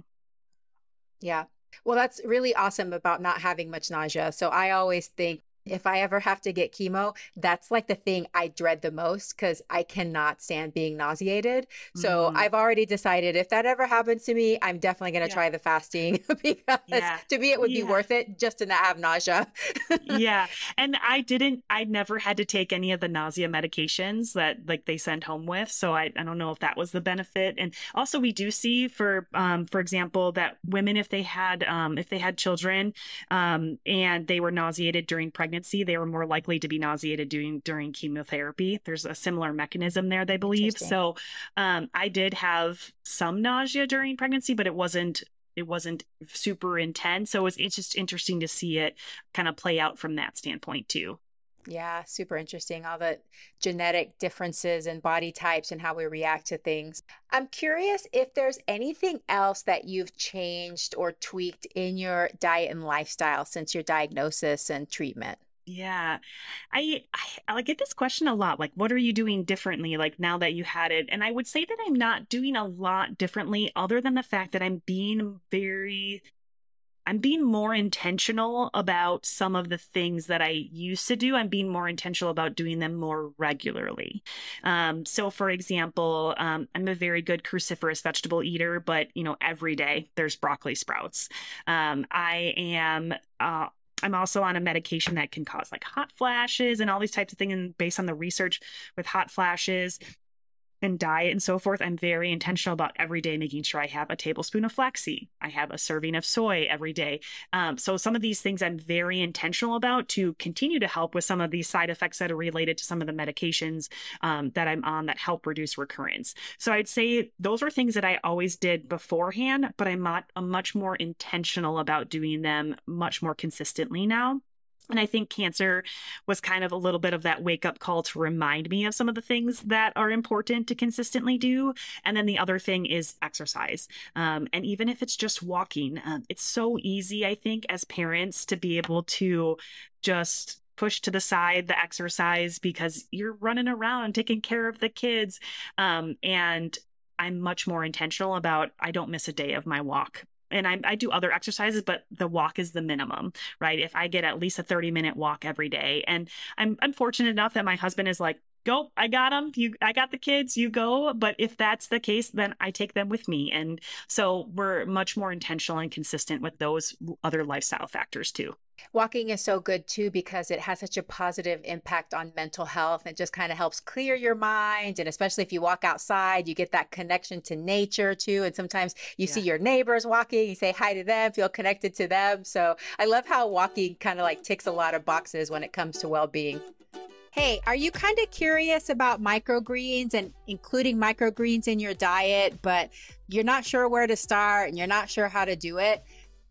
Yeah. Well, that's really awesome about not having much nausea. So I always think if I ever have to get chemo, that's like the thing I dread the most because I cannot stand being nauseated. So Mm. I've already decided if that ever happens to me, I'm definitely going to Yeah. try the fasting because Yeah. to me, it would be Yeah. worth it just to not have nausea. Yeah. And I didn't, I never had to take any of the nausea medications that like they send home with. So I, I don't know if that was the benefit. And also we do see for, um, for example, that women, if they had, um, if they had children, um, and they were nauseated during pregnancy, they were more likely to be nauseated during, during chemotherapy. There's a similar mechanism there, they believe. Interesting. So, um, I did have some nausea during pregnancy, but it wasn't, it wasn't super intense. So it was, it's just interesting to see it kind of play out from that standpoint too. Yeah, super interesting. All the genetic differences and body types and how we react to things. I'm curious if there's anything else that you've changed or tweaked in your diet and lifestyle since your diagnosis and treatment. Yeah. I, I I get this question a lot. Like, what are you doing differently, like now that you had it? And I would say that I'm not doing a lot differently other than the fact that I'm being very I'm being more intentional about some of the things that I used to do. I'm being more intentional about doing them more regularly. Um, so for example, um, I'm a very good cruciferous vegetable eater, but you know, every day there's broccoli sprouts. Um, I am, uh, I'm also on a medication that can cause like hot flashes and all these types of things. And based on the research with hot flashes and diet and so forth, I'm very intentional about every day making sure I have a tablespoon of flaxseed. I have a serving of soy every day. Um, so some of these things I'm very intentional about to continue to help with some of these side effects that are related to some of the medications um, that I'm on that help reduce recurrence. So I'd say those are things that I always did beforehand, but I'm not I'm much more intentional about doing them much more consistently now. And I think cancer was kind of a little bit of that wake up call to remind me of some of the things that are important to consistently do. And then the other thing is exercise. Um, and even if it's just walking, um, it's so easy, I think, as parents to be able to just push to the side the exercise because you're running around taking care of the kids. Um, and I'm much more intentional about I don't miss a day of my walk. And I, I do other exercises, but the walk is the minimum, right? If I get at least a thirty minute walk every day, and I'm, I'm fortunate enough that my husband is like, go, I got them. You, I got the kids, you go. But if that's the case, then I take them with me. And so we're much more intentional and consistent with those other lifestyle factors too. Walking is so good too because it has such a positive impact on mental health. It just kind of helps clear your mind. And especially if you walk outside, you get that connection to nature too. And sometimes you Yeah. see your neighbors walking, you say hi to them, feel connected to them. So I love how walking kind of like ticks a lot of boxes when it comes to well-being. Hey, are you kind of curious about microgreens and including microgreens in your diet, but you're not sure where to start and you're not sure how to do it?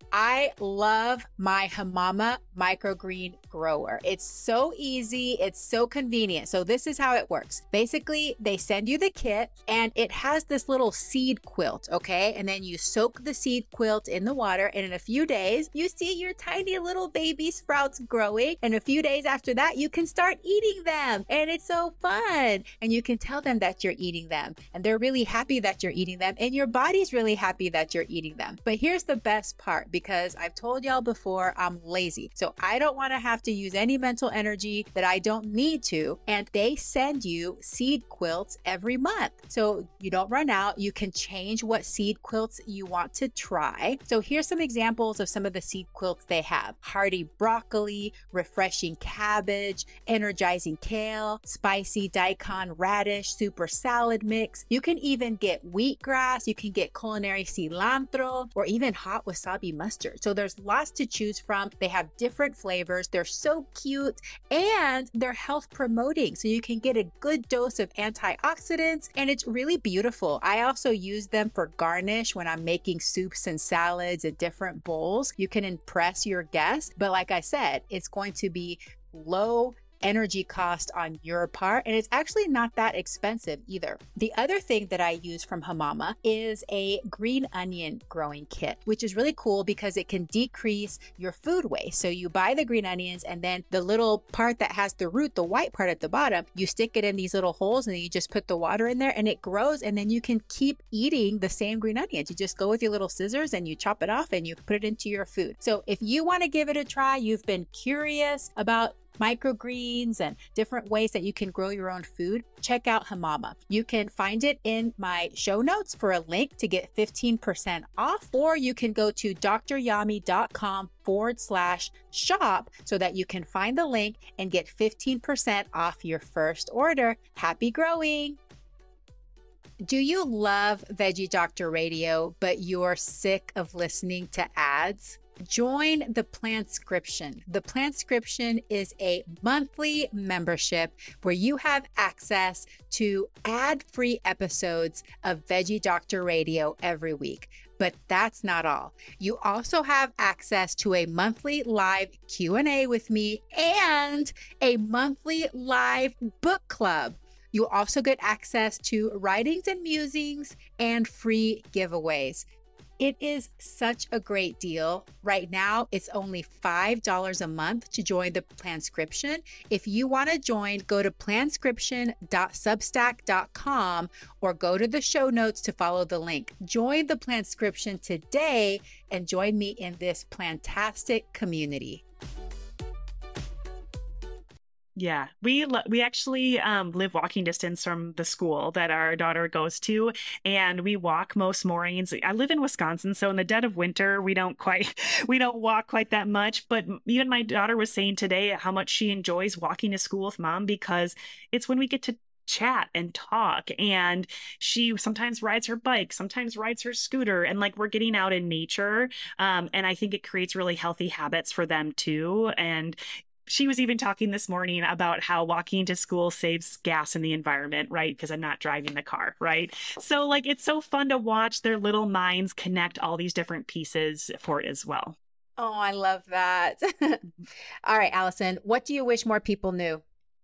I love my Hamama microgreen grower. It's so easy. It's so convenient. So this is how it works. Basically, they send you the kit and it has this little seed quilt, okay? And then you soak the seed quilt in the water and in a few days, you see your tiny little baby sprouts growing. And a few days after that, you can start eating them. And it's so fun. And you can tell them that you're eating them. And they're really happy that you're eating them. And your body's really happy that you're eating them. But here's the best part. Because because I've told y'all before, I'm lazy. So I don't want to have to use any mental energy that I don't need to. And they send you seed quilts every month. So you don't run out. You can change what seed quilts you want to try. So here's some examples of some of the seed quilts they have. Hearty broccoli, refreshing cabbage, energizing kale, spicy daikon radish, super salad mix. You can even get wheatgrass. You can get culinary cilantro, or even hot wasabi mustard. So there's lots to choose from. They have different flavors. They're so cute and they're health promoting. So you can get a good dose of antioxidants and it's really beautiful. I also use them for garnish when I'm making soups and salads in different bowls. You can impress your guests, but like I said, it's going to be low energy cost on your part, and it's actually not that expensive either. The other thing that I use from Hamama is a green onion growing kit, which is really cool because it can decrease your food waste. So you buy the green onions and then the little part that has the root, the white part at the bottom, you stick it in these little holes and then you just put the water in there and it grows, and then you can keep eating the same green onions. You just go with your little scissors and you chop it off and you put it into your food. So if you want to give it a try, you've been curious about microgreens and different ways that you can grow your own food, check out Hamama. You can find it in my show notes for a link to get fifteen percent off, or you can go to dryami.com forward slash shop so that you can find the link and get fifteen percent off your first order. Happy growing! Do you love Veggie Doctor Radio, but you're sick of listening to ads? Join the Planscription. The Planscription is a monthly membership where you have access to ad-free episodes of Veggie Doctor Radio every week. But that's not all. You also have access to a monthly live Q and A with me and a monthly live book club. You'll also get access to writings and musings and free giveaways. It is such a great deal. Right now, it's only five dollars a month to join the Planscription. If you want to join, go to planscription dot substack dot com or go to the show notes to follow the link. Join the Planscription today and join me in this plantastic community. Yeah, we lo- we actually um, live walking distance from the school that our daughter goes to, and we walk most mornings. I live in Wisconsin, so in the dead of winter, we don't quite we don't walk quite that much. But even my daughter was saying today how much she enjoys walking to school with mom because it's when we get to chat and talk, and she sometimes rides her bike, sometimes rides her scooter, and like we're getting out in nature, um, and I think it creates really healthy habits for them too. And she was even talking this morning about how walking to school saves gas in the environment, right? Because I'm not driving the car, right? So like, it's so fun to watch their little minds connect all these different pieces for it as well. Oh, I love that. All right, Allison, what do you wish more people knew?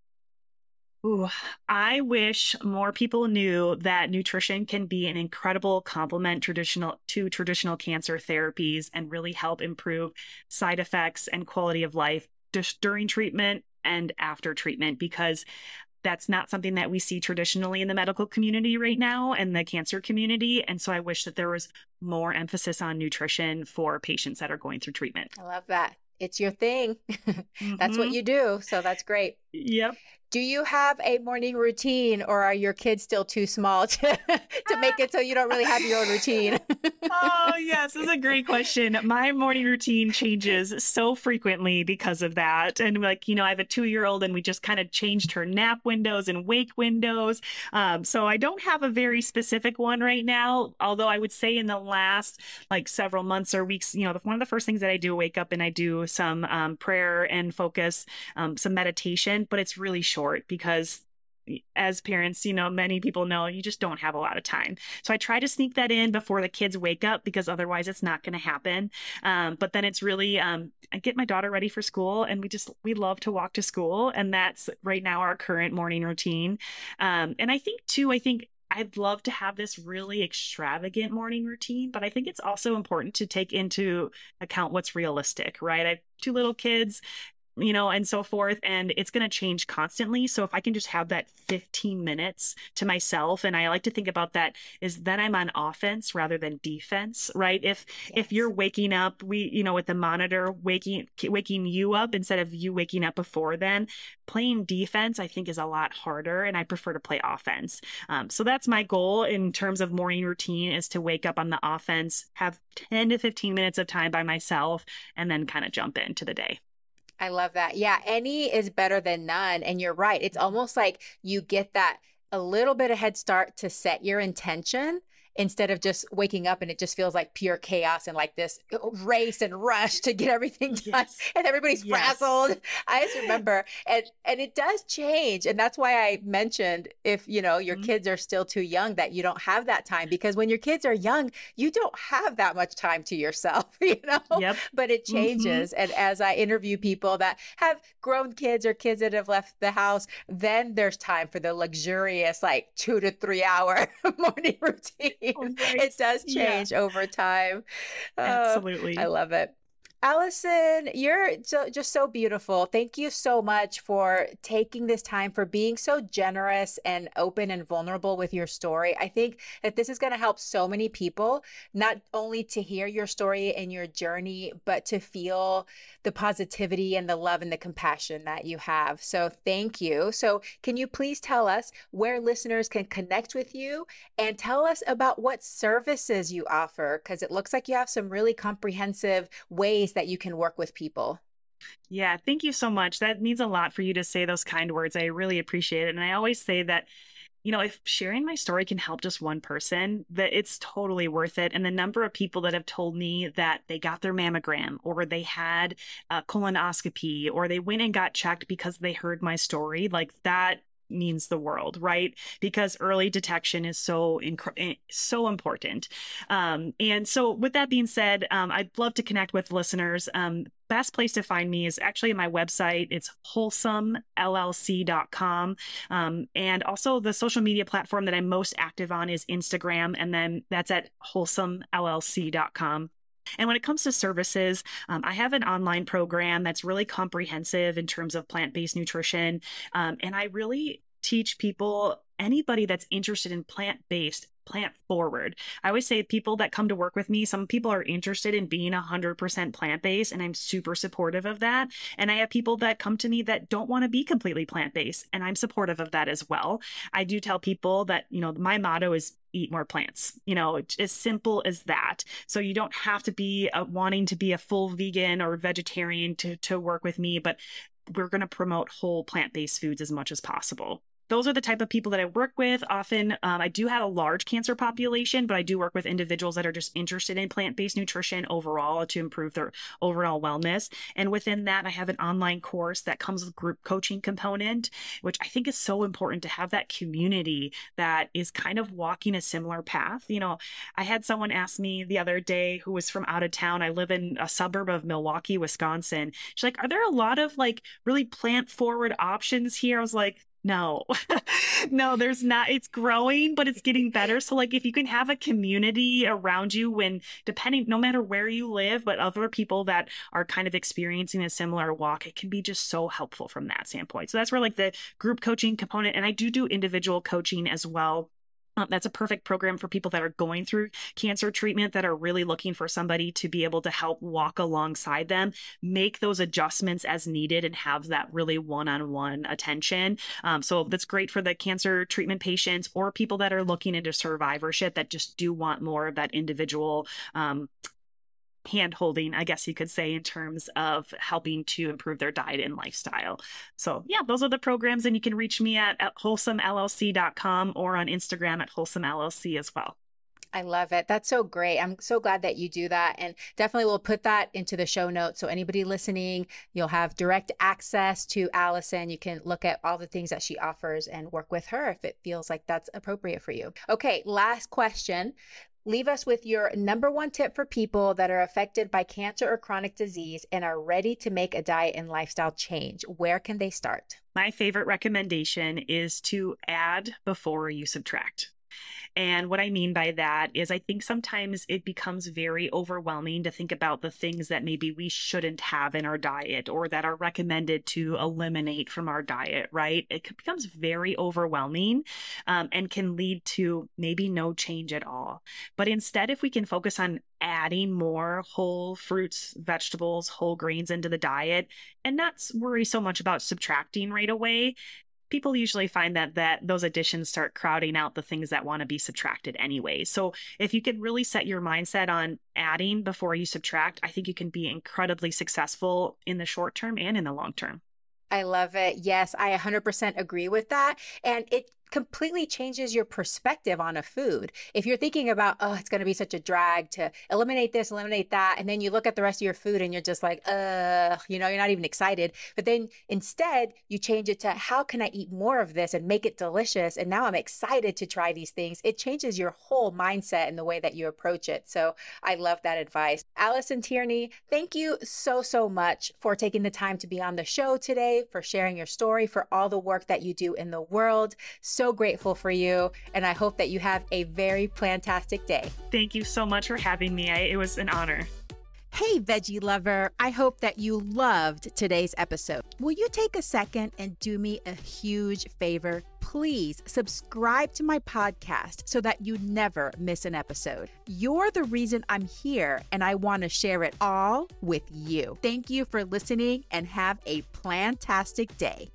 Ooh, I wish more people knew that nutrition can be an incredible complement traditional to traditional cancer therapies and really help improve side effects and quality of life just during treatment and after treatment, because that's not something that we see traditionally in the medical community right now and the cancer community. And so I wish that there was more emphasis on nutrition for patients that are going through treatment. I love that. It's your thing. Mm-hmm. That's what you do. So that's great. Yep. Do you have a morning routine, or are your kids still too small to, to make it so you don't really have your own routine? Oh, yes. This is a great question. My morning routine changes so frequently because of that. And like, you know, I have a two-year-old and we just kind of changed her nap windows and wake windows. Um, so I don't have a very specific one right now, although I would say in the last like several months or weeks, you know, the, one of the first things that I do, wake up and I do some um, prayer and focus, um, some meditation, but it's really short. Because as parents, you know, many people know you just don't have a lot of time. So I try to sneak that in before the kids wake up because otherwise it's not going to happen. Um, but then it's really, um, I get my daughter ready for school and we just, we love to walk to school. And that's right now our current morning routine. Um, and I think too, I think I'd love to have this really extravagant morning routine, but I think it's also important to take into account what's realistic, right? I have two little kids. you know, and so forth. And it's going to change constantly. So if I can just have that fifteen minutes to myself, and I like to think about that is then I'm on offense rather than defense, right? If, Yes. if you're waking up, we, you know, with the monitor waking, waking you up instead of you waking up before then, playing defense, I think is a lot harder. And I prefer to play offense. Um, so that's my goal in terms of morning routine, is to wake up on the offense, have ten to fifteen minutes of time by myself, and then kind of jump into the day. I love that. Yeah, any is better than none. And you're right. It's almost like you get that a little bit of head start to set your intention instead of just waking up and it just feels like pure chaos and like this race and rush to get everything done. Yes. And everybody's Yes. frazzled. I just remember, and and it does change. And that's why I mentioned, if you know your mm-hmm. kids are still too young, that you don't have that time, because when your kids are young, you don't have that much time to yourself, you know. Yep. But it changes. Mm-hmm. And as I interview people that have grown kids or kids that have left the house, then there's time for the luxurious like two to three hour morning routine. Oh, nice. It does change yeah. over time. Absolutely. Oh, I love it. Allison, you're so, just so beautiful. Thank you so much for taking this time, for being so generous and open and vulnerable with your story. I think that this is going to help so many people, not only to hear your story and your journey, but to feel the positivity and the love and the compassion that you have. So thank you. So can you please tell us where listeners can connect with you, and tell us about what services you offer? Because it looks like you have some really comprehensive ways that you can work with people. Yeah, thank you so much. That means a lot for you to say those kind words. I really appreciate it. And I always say that, you know, if sharing my story can help just one person, that it's totally worth it. And the number of people that have told me that they got their mammogram, or they had a colonoscopy, or they went and got checked because they heard my story, like that means the world, right? Because early detection is so inc- so important. Um, and so with that being said, um, I'd love to connect with listeners. Um, best place to find me is actually my website. It's wholesome L L C dot com. Um, and also the social media platform that I'm most active on is Instagram. And then that's at wholesome L L C dot com. And when it comes to services, um, I have an online program that's really comprehensive in terms of plant-based nutrition. Um, and I really teach people, anybody that's interested in plant-based, plant forward. I always say people that come to work with me, some people are interested in being one hundred percent plant-based, and I'm super supportive of that. And I have people that come to me that don't want to be completely plant-based, and I'm supportive of that as well. I do tell people that, you know, my motto is eat more plants, you know, it's as simple as that. So you don't have to be a, wanting to be a full vegan or vegetarian to, to work with me, but we're going to promote whole plant-based foods as much as possible. Those are the type of people that I work with. Often, um, I do have a large cancer population, but I do work with individuals that are just interested in plant-based nutrition overall to improve their overall wellness. And within that, I have an online course that comes with group coaching component, which I think is so important to have that community that is kind of walking a similar path. You know, I had someone ask me the other day who was from out of town. I live in a suburb of Milwaukee, Wisconsin. She's like, are there a lot of like really plant-forward options here? I was like, No, no, there's not. It's growing, but it's getting better. So like if you can have a community around you when depending, no matter where you live, but other people that are kind of experiencing a similar walk, it can be just so helpful from that standpoint. So that's where like the group coaching component, and I do do individual coaching as well. Um, that's a perfect program for people that are going through cancer treatment, that are really looking for somebody to be able to help walk alongside them, make those adjustments as needed, and have that really one-on-one attention. Um, so that's great for the cancer treatment patients or people that are looking into survivorship that just do want more of that individual um, hand-holding, I guess you could say, in terms of helping to improve their diet and lifestyle. So yeah, those are the programs, and you can reach me at, at wholesome L L C dot com or on Instagram at wholesome L L C as well. I love it. That's so great. I'm so glad that you do that. And definitely we'll put that into the show notes. So anybody listening, you'll have direct access to Allison. You can look at all the things that she offers and work with her if it feels like that's appropriate for you. Okay, last question. Leave us with your number one tip for people that are affected by cancer or chronic disease and are ready to make a diet and lifestyle change. Where can they start? My favorite recommendation is to add before you subtract. And what I mean by that is I think sometimes it becomes very overwhelming to think about the things that maybe we shouldn't have in our diet or that are recommended to eliminate from our diet, right? It becomes very overwhelming um, and can lead to maybe no change at all. But instead, if we can focus on adding more whole fruits, vegetables, whole grains into the diet and not worry so much about subtracting right away, people usually find that that those additions start crowding out the things that want to be subtracted anyway. So if you can really set your mindset on adding before you subtract, I think you can be incredibly successful in the short term and in the long term. I love it. Yes, I one hundred percent agree with that. And it completely changes your perspective on a food. If you're thinking about, oh, it's going to be such a drag to eliminate this, eliminate that, and then you look at the rest of your food and you're just like, uh, you know, you're not even excited. But then instead you change it to, how can I eat more of this and make it delicious? And now I'm excited to try these things. It changes your whole mindset and the way that you approach it. So I love that advice. Allison Tierney, thank you so, so much for taking the time to be on the show today, for sharing your story, for all the work that you do in the world. So grateful for you, and I hope that you have a very plantastic day. Thank you so much for having me. I, it was an honor. Hey, veggie lover, I hope that you loved today's episode. Will you take a second and do me a huge favor? Please subscribe to my podcast so that you never miss an episode. You're the reason I'm here, and I want to share it all with you. Thank you for listening, and have a plantastic day.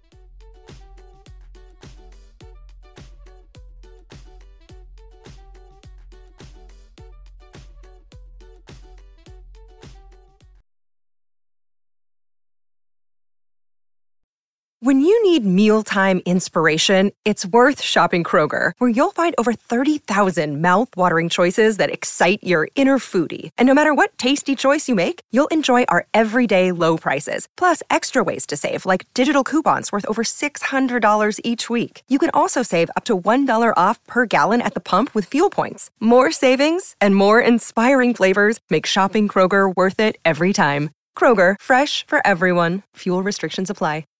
When you need mealtime inspiration, it's worth shopping Kroger, where you'll find over thirty thousand mouth-watering choices that excite your inner foodie. And no matter what tasty choice you make, you'll enjoy our everyday low prices, plus extra ways to save, like digital coupons worth over six hundred dollars each week. You can also save up to one dollar off per gallon at the pump with fuel points. More savings and more inspiring flavors make shopping Kroger worth it every time. Kroger, fresh for everyone. Fuel restrictions apply.